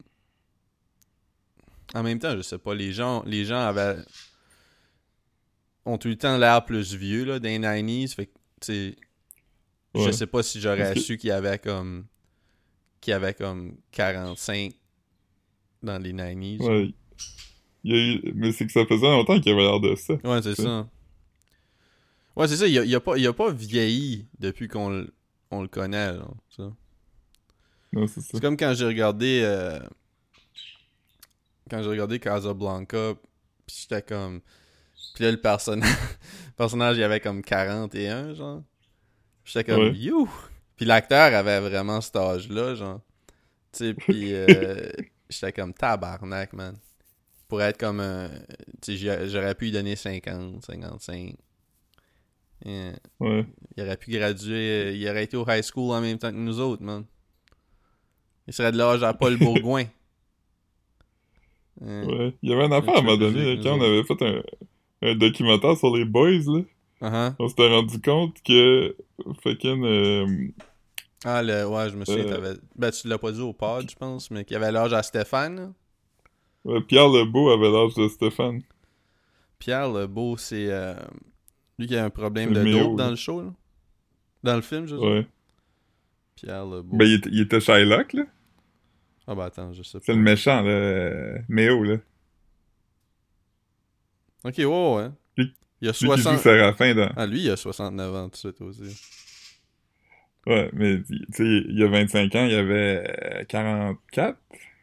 Speaker 2: En même temps, je sais pas, les gens, les gens avaient... ont tout le temps l'air plus vieux, là, des nineties, fait que, tu sais... Je
Speaker 1: Ouais.
Speaker 2: sais pas si j'aurais
Speaker 1: Parce que-
Speaker 2: su qu'il y avait comme... qu'il y avait comme quarante-cinq dans les nineties.
Speaker 1: Ouais. Il y a eu... Mais c'est que ça faisait longtemps qu'il avait l'air de ça.
Speaker 2: Ouais, c'est
Speaker 1: C'est-
Speaker 2: ça. Ouais, c'est ça. Il a, il a pas, il a pas vieilli depuis qu'on le, on le connaît. Là, ça.
Speaker 1: Non, c'est ça.
Speaker 2: C'est comme quand j'ai regardé. euh, quand j'ai regardé Casablanca. Puis j'étais comme. Puis là, le personnage, le personnage, il avait comme quarante et un, genre. J'étais comme,
Speaker 1: Ouais.
Speaker 2: you! Puis l'acteur avait vraiment cet âge-là, genre. Tu sais, puis euh, j'étais comme tabarnak, man. Pour être comme un. Tu sais, j'ai- j'aurais pu lui donner cinquante, cinquante-cinq. Yeah.
Speaker 1: Ouais.
Speaker 2: Il aurait pu graduer, euh, il aurait été au high school en même temps que nous autres, man. Il serait de l'âge à Paul Bourgoin. Euh,
Speaker 1: Ouais. Il y avait un affaire à un moment donné, là, quand on avait fait un, un documentaire sur les boys, là.
Speaker 2: uh-huh.
Speaker 1: On s'était rendu compte que fucking euh,
Speaker 2: Ah, le, ouais, je me souviens,
Speaker 1: Euh.
Speaker 2: t'avais... Ben, tu l'as pas dit au pod, je pense, mais qu'il avait l'âge à Stéphane, là.
Speaker 1: ouais, Pierre Lebeau avait l'âge de Stéphane.
Speaker 2: Pierre Lebeau, c'est... euh, lui qui a un problème
Speaker 1: C'est
Speaker 2: de
Speaker 1: Méo,
Speaker 2: dope dans
Speaker 1: là.
Speaker 2: le show, là. Dans le film, je veux dire.
Speaker 1: Ouais.
Speaker 2: Pierre Lebeau.
Speaker 1: Ben, il était, il était Shylock, là.
Speaker 2: Ah, ben attends, je sais pas.
Speaker 1: C'est le méchant, là. euh, Méo, là.
Speaker 2: Ok, ouais, ouais.
Speaker 1: Lui-
Speaker 2: Il a
Speaker 1: Lui qui joue
Speaker 2: soixante...
Speaker 1: Séraphin dans...
Speaker 2: Ah, lui, il a soixante-neuf ans tout de suite aussi.
Speaker 1: Ouais, mais, tu sais, il y a vingt-cinq ans, il y avait euh, quarante-quatre.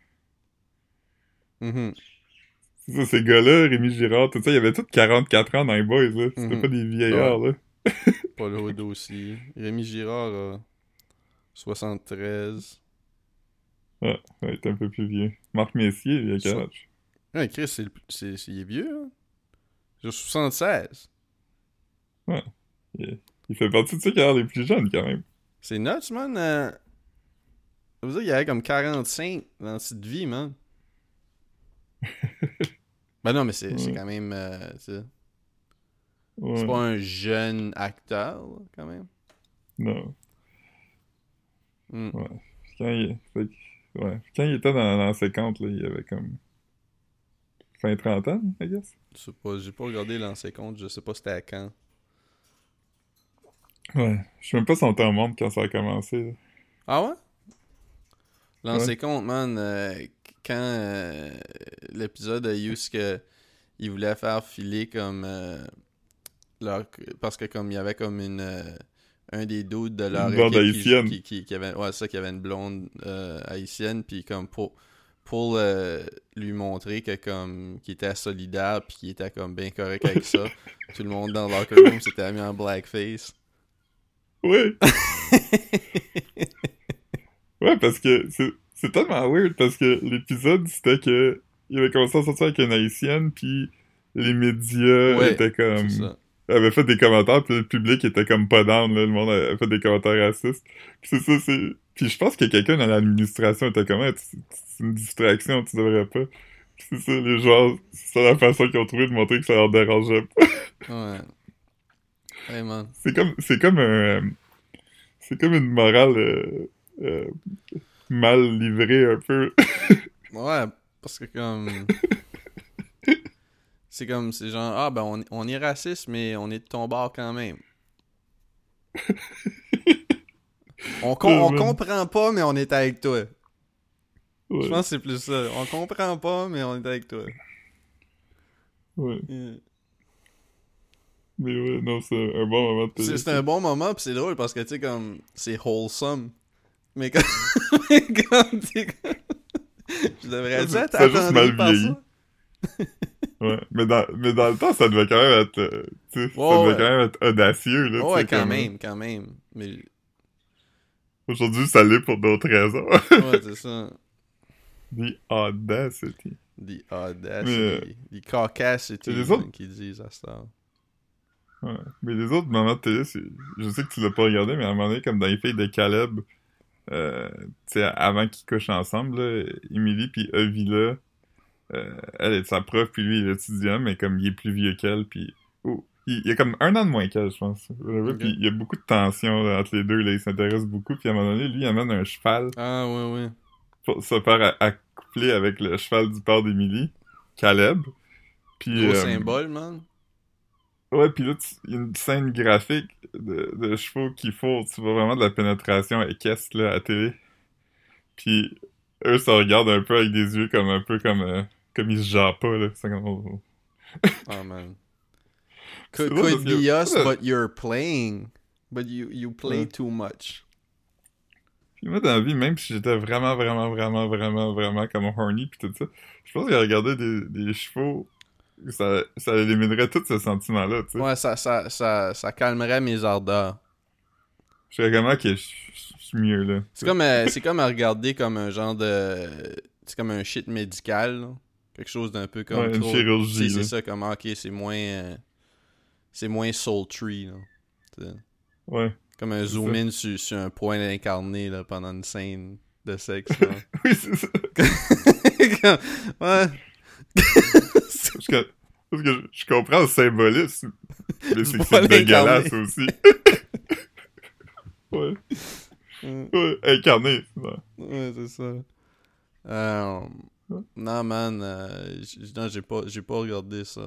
Speaker 2: Mhm.
Speaker 1: C'est ça, ces gars-là, Rémi Girard, tout ça, il y avait tous quarante-quatre ans dans les boys, là. C'était
Speaker 2: Mhm.
Speaker 1: pas des vieillards, là.
Speaker 2: Paul Hood aussi. Rémi Girard a soixante-treize.
Speaker 1: Ouais, ouais, il était un peu plus vieux. Marc Messier, il a quel
Speaker 2: Ça-
Speaker 1: âge?
Speaker 2: Ouais, Chris, c'est, le- c'est, c'est- il est vieux, hein? J'ai soixante-seize.
Speaker 1: Il, il fait partie de ceux qui ont l'air les plus jeunes, quand même.
Speaker 2: C'est nuts, man. euh, Ça veut dire qu'il y avait comme quarante-cinq dans cette vie, man. Ben non, mais c'est, c'est
Speaker 1: Ouais.
Speaker 2: quand même... euh, tu sais,
Speaker 1: Ouais.
Speaker 2: c'est pas un jeune acteur, là, quand même.
Speaker 1: Non.
Speaker 2: Hmm.
Speaker 1: Ouais. Puis Quand il, fait que- ouais. Puis Quand il était dans, dans ses comptes, là, il avait comme fin trentaine, I guess.
Speaker 2: Je sais pas, j'ai pas regardé l'ancien compte, je sais pas c'était à quand.
Speaker 1: Ouais. Je sais même pas son temps monte quand ça a commencé. Là.
Speaker 2: Ah ouais? L'ancien compte, man, euh, quand euh, l'épisode a eu ce que il voulait faire filer comme euh, leur, parce que comme il y avait comme une euh, un des dudes de leur
Speaker 1: Une blonde
Speaker 2: équipe qui-
Speaker 1: haïtienne.
Speaker 2: qui, qui, qui avait ouais ça qui avait une blonde euh, haïtienne puis comme pour pour euh, lui montrer que comme qu'il était solidaire puis qu'il était comme bien correct avec ça, tout le monde dans leur room s'était mis en blackface.
Speaker 1: Ouais. Ouais, parce que c'est, c'est tellement weird, parce que l'épisode, c'était que il avait commencé à sortir avec une haïtienne, puis les médias
Speaker 2: Ouais,
Speaker 1: étaient comme...
Speaker 2: C'est ça.
Speaker 1: avaient fait des commentaires, puis le public était comme pas down, là, le monde avait fait des commentaires racistes. Puis c'est ça, c'est... Puis je pense que quelqu'un dans l'administration était comme, ah, tu- c'est une distraction, tu devrais pas. C'est ça, les gens, c'est ça la façon qu'ils ont trouvé de montrer que ça leur dérangeait pas.
Speaker 2: Ouais. Hey, man.
Speaker 1: C'est comme, c'est comme un, euh, c'est comme une morale euh, euh, mal livrée un peu.
Speaker 2: Ouais, parce que comme... C'est comme, c'est genre, ah ben on, on est raciste, mais on est de ton bord quand même. On, com- on comprend pas, mais on est avec toi.
Speaker 1: Ouais.
Speaker 2: Je pense que c'est plus ça. On comprend pas, mais on est avec toi.
Speaker 1: Ouais.
Speaker 2: Yeah.
Speaker 1: Mais ouais, non, c'est un bon moment de télé.
Speaker 2: C'est, c'est un bon moment, pis c'est drôle parce que, tu sais, comme, c'est wholesome. Mais comme, mais comme, tu sais, comme... Je devrais dire,
Speaker 1: ça a juste mal
Speaker 2: par
Speaker 1: vieilli.
Speaker 2: ça.
Speaker 1: Ouais, mais dans, mais dans le temps, ça devait quand même être, euh, tu sais,
Speaker 2: Ouais,
Speaker 1: ça devait
Speaker 2: ouais.
Speaker 1: quand même être audacieux, là,
Speaker 2: Ouais,
Speaker 1: tu sais,
Speaker 2: quand
Speaker 1: comme...
Speaker 2: même, quand même. Mais,
Speaker 1: Aujourd'hui, ça l'est pour d'autres raisons.
Speaker 2: ouais, c'est ça.
Speaker 1: The audacity.
Speaker 2: The
Speaker 1: Mais, euh,
Speaker 2: audacity. The caucasity,
Speaker 1: les
Speaker 2: man,
Speaker 1: autres...
Speaker 2: qu'ils disent à cette heure.
Speaker 1: Ouais. Mais les autres moments de télé, c'est... Je sais que tu l'as pas regardé, mais à un moment donné, comme dans Les Filles de Caleb, euh, tu sais, avant qu'ils couchent ensemble, là, Emily puis Avila, euh, elle est sa prof, puis lui, il est étudiant, mais comme il est plus vieux qu'elle, puis... Oh, il, il y a comme un an de moins qu'elle, je pense.
Speaker 2: Okay.
Speaker 1: Puis il y a beaucoup de tension là, entre les deux, là, ils s'intéressent beaucoup, puis à un moment donné, lui, il amène un cheval
Speaker 2: Ah, ouais, ouais.
Speaker 1: pour se faire accoupler avec le cheval du père d'Emily, Caleb. Puis...
Speaker 2: Gros
Speaker 1: euh,
Speaker 2: symbole, man.
Speaker 1: Ouais, pis là, il y a une scène graphique de, de chevaux qui font, tu vois vraiment de la pénétration équestre, là, à la télé. Puis eux se regardent un peu avec des yeux comme un peu comme, euh, comme ils se gèrent pas, là. C'est comme... oh, oh.
Speaker 2: Oh, man.
Speaker 1: C'est
Speaker 2: Could,
Speaker 1: drôle
Speaker 2: could
Speaker 1: parce
Speaker 2: be
Speaker 1: que-
Speaker 2: us, but you're playing. But you, you play
Speaker 1: Ouais.
Speaker 2: too much.
Speaker 1: Puis moi, dans la vie, même si j'étais vraiment, vraiment, vraiment, vraiment, vraiment comme horny pis tout ça, je pense que regarder des, des chevaux, ça, ça éliminerait tout ce sentiment-là, tu sais.
Speaker 2: Ouais, ça, ça, ça, ça calmerait mes ardeurs.
Speaker 1: Je serais vraiment que je je suis mieux, là.
Speaker 2: C'est comme, euh, c'est comme à regarder comme un genre de... C'est comme un shit médical, là. Quelque chose d'un peu comme...
Speaker 1: Ouais, une
Speaker 2: trop-
Speaker 1: chirurgie,
Speaker 2: C'est,
Speaker 1: là.
Speaker 2: c'est ça, comme, ah, ok, c'est moins... euh, c'est moins sultry, là. T'sais.
Speaker 1: Ouais.
Speaker 2: Comme un
Speaker 1: C'est
Speaker 2: zoom-in sur, sur un point incarné, là, pendant une scène de sexe, là.
Speaker 1: Oui, c'est ça.
Speaker 2: Comme- ouais.
Speaker 1: Parce que, parce que je, je comprends le symbolisme, mais c'est que c'est
Speaker 2: poil
Speaker 1: dégueulasse
Speaker 2: incarné.
Speaker 1: aussi. ouais.
Speaker 2: Mm.
Speaker 1: Ouais, incarné. Ouais.
Speaker 2: Ouais, c'est ça. Euh, non, man, euh, j- non, j'ai pas, j'ai pas regardé ça.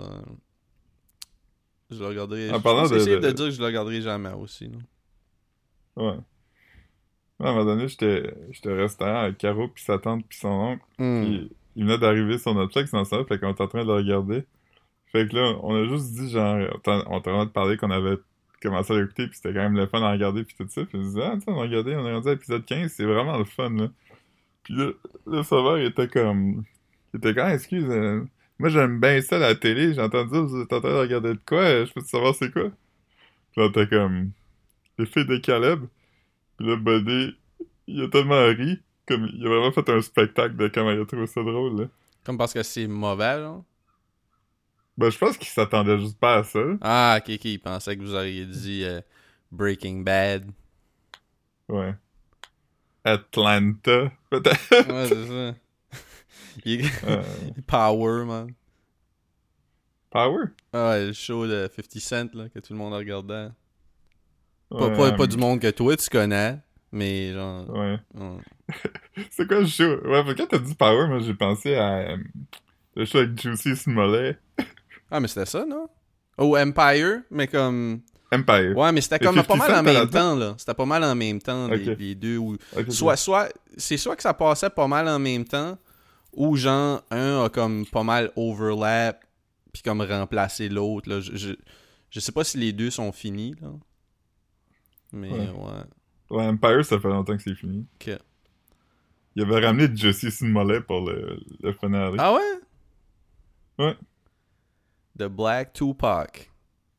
Speaker 2: Je le regarderai.
Speaker 1: En
Speaker 2: Je
Speaker 1: parlant
Speaker 2: pense
Speaker 1: de-
Speaker 2: essayer de...
Speaker 1: de-
Speaker 2: dire que je le regarderai jamais aussi. là.
Speaker 1: Ouais. À un moment donné, j'étais j'étais au restaurant avec Caro, puis sa tante, puis son oncle,
Speaker 2: Hmm.
Speaker 1: puis il venait d'arriver sur notre Netflix dans ça, fait qu'on était en train de le regarder. Fait que là, on a juste dit, genre, on était on était en train de parler qu'on avait commencé à l'écouter, puis c'était quand même le fun à regarder, puis tout ça. Puis on disait, ah, tu sais, on a regardé, on est rendu à l'épisode quinze, c'est vraiment le fun, là. Puis là, le sauveur était comme... Il était quand excuse, euh, moi j'aime bien ça la télé, j'ai entendu, vous êtes en train de regarder de quoi, je peux te savoir c'est quoi? Puis là, t'es comme... Les filles de Caleb. Puis là, Buddy, il a tellement ri, comme il a vraiment fait un spectacle de comment il a trouvé ça drôle, là.
Speaker 2: Comme parce que c'est mauvais, là.
Speaker 1: Ben, je pense qu'il s'attendait juste pas à ça.
Speaker 2: Ah, ok, ok, il pensait que vous auriez dit euh, Breaking Bad.
Speaker 1: Ouais. Atlanta, peut-être.
Speaker 2: Ouais, c'est ça. Il est-
Speaker 1: Euh,
Speaker 2: Power, man.
Speaker 1: Power?
Speaker 2: Ah, ouais, le show de fifty Cent, là, que tout le monde regardait. Pas,
Speaker 1: Ouais,
Speaker 2: pas,
Speaker 1: euh,
Speaker 2: pas du monde que toi, tu connais, mais genre...
Speaker 1: Ouais.
Speaker 2: ouais.
Speaker 1: C'est quoi le show? Ouais, fait que quand t'as dit Power, moi j'ai pensé à euh, le show avec Juicy Smollett.
Speaker 2: Ah, mais c'était ça, non? Oh, Empire, mais comme...
Speaker 1: Empire.
Speaker 2: Ouais, mais c'était
Speaker 1: Et
Speaker 2: comme pas
Speaker 1: fifty
Speaker 2: mal
Speaker 1: Cent
Speaker 2: en même
Speaker 1: là-dedans?
Speaker 2: temps, là. C'était pas mal en même temps, les,
Speaker 1: Ok.
Speaker 2: les deux. Ou...
Speaker 1: Ok,
Speaker 2: Soit,
Speaker 1: ok.
Speaker 2: soit, c'est soit que ça passait pas mal en même temps, ou genre, un a comme pas mal overlap, puis comme remplacé l'autre, là. Je, je, je sais pas si les deux sont finis, là. Mais,
Speaker 1: Ouais.
Speaker 2: ouais.
Speaker 1: Ouais, Empire, ça fait longtemps que c'est fini.
Speaker 2: Ok.
Speaker 1: Il avait ramené Juicy Smollett pour le, le finale.
Speaker 2: Ah ouais?
Speaker 1: Ouais.
Speaker 2: The Black Tupac.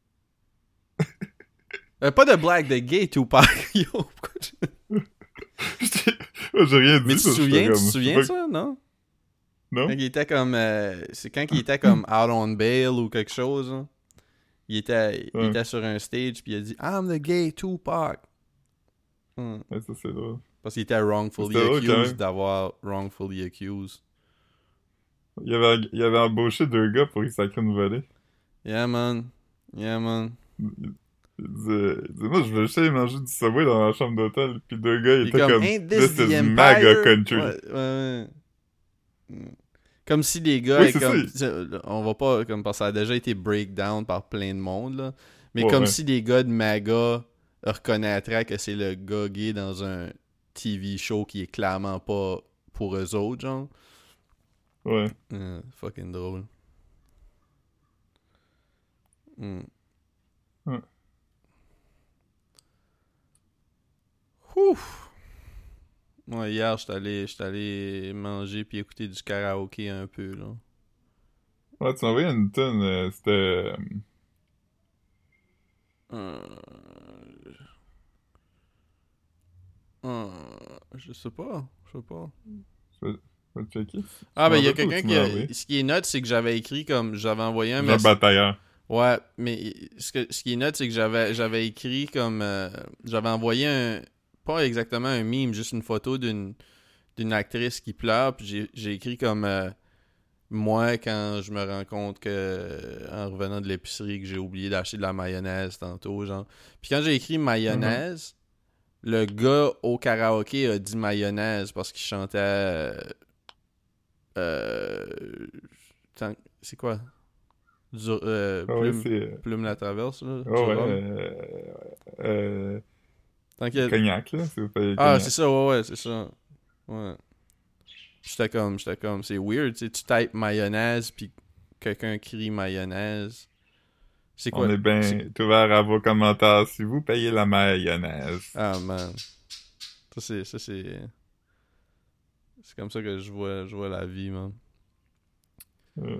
Speaker 2: euh, pas de Black, de Gay Tupac. Yo, pourquoi je-
Speaker 1: J'ai rien dit.
Speaker 2: Mais tu te
Speaker 1: parce que
Speaker 2: souviens,
Speaker 1: j'étais
Speaker 2: tu te
Speaker 1: comme-
Speaker 2: souviens
Speaker 1: je
Speaker 2: de
Speaker 1: sais pas-
Speaker 2: ça, non?
Speaker 1: Non?
Speaker 2: Quand il était comme... euh, c'est quand il était comme out on bail ou quelque chose, hein. Il était, il
Speaker 1: Ouais.
Speaker 2: était sur un stage puis il a dit « I'm the gay Tupac ». Hmm.
Speaker 1: Ouais, ça c'est drôle.
Speaker 2: Parce qu'il était wrongfully
Speaker 1: C'était drôle, quand
Speaker 2: accused
Speaker 1: même.
Speaker 2: d'avoir wrongfully accused.
Speaker 1: Il avait, il avait embauché deux gars pour y sacrer une volée.
Speaker 2: Yeah, man. Yeah, man.
Speaker 1: Il disait, il disait, moi, je vais juste aller manger du Subway dans ma chambre d'hôtel. Puis deux gars, ils
Speaker 2: Puis
Speaker 1: étaient
Speaker 2: comme,
Speaker 1: comme,
Speaker 2: ain't this
Speaker 1: this
Speaker 2: the
Speaker 1: is MAGA
Speaker 2: empire?
Speaker 1: country.
Speaker 2: Ouais, ouais, ouais. Comme si les gars,
Speaker 1: Oui, c'est
Speaker 2: comme,
Speaker 1: ça.
Speaker 2: on va pas, comme, parce que ça a déjà été breakdown par plein de monde, là. Mais
Speaker 1: Ouais,
Speaker 2: comme
Speaker 1: ouais.
Speaker 2: si les gars de MAGA reconnaîtraient que c'est le gars gay dans un T V show qui est clairement pas pour eux autres, genre.
Speaker 1: Ouais.
Speaker 2: Euh, fucking drôle. Mm.
Speaker 1: Ouais.
Speaker 2: Ouf! Moi, hier, j'étais allé, j'étais allé manger puis écouter du karaoké un peu, là.
Speaker 1: Ouais, tu m'as envoyé une tonne, euh, c'était... euh,
Speaker 2: Euh... Euh... Je sais pas. Je sais pas.
Speaker 1: Je vais, je vais checker.
Speaker 2: Ah,
Speaker 1: Je
Speaker 2: ben,
Speaker 1: me
Speaker 2: il y a
Speaker 1: rappelle pas où
Speaker 2: quelqu'un
Speaker 1: tu
Speaker 2: qui
Speaker 1: m'as
Speaker 2: a...
Speaker 1: envoyé.
Speaker 2: Ce qui est note, c'est que j'avais écrit comme... J'avais envoyé un
Speaker 1: Jean
Speaker 2: message...
Speaker 1: Batailleur.
Speaker 2: Ouais, mais ce, que, ce qui est note, c'est que j'avais, j'avais écrit comme... euh, J'avais envoyé un... Pas exactement un meme, juste une photo d'une d'une actrice qui pleure, puis j'ai, j'ai écrit comme... euh, moi, quand je me rends compte que... En revenant de l'épicerie, que j'ai oublié d'acheter de la mayonnaise tantôt, genre... Puis quand j'ai écrit mayonnaise... Le gars au karaoké a dit mayonnaise parce qu'il chantait. Euh, euh, tant- c'est quoi? Du, euh,
Speaker 1: Ah ouais,
Speaker 2: plume,
Speaker 1: c'est... euh,
Speaker 2: plume la traverse, là,
Speaker 1: Ah
Speaker 2: du
Speaker 1: ouais,
Speaker 2: rhum.
Speaker 1: euh... euh
Speaker 2: Tant qu'il y a-
Speaker 1: Cognac, là, c'est pas
Speaker 2: Ah,
Speaker 1: cognac.
Speaker 2: c'est ça, ouais, ouais, c'est ça. Ouais. J'étais comme, j'étais comme, c'est weird, tu sais, tu types mayonnaise, puis quelqu'un crie mayonnaise. C'est
Speaker 1: On
Speaker 2: quoi?
Speaker 1: est
Speaker 2: C'est...
Speaker 1: bien ouvert à vos commentaires si vous payez la mayonnaise.
Speaker 2: Ah, man. Ça, c'est, ça, c'est... C'est comme ça que je vois, je vois la vie, man.
Speaker 1: Euh,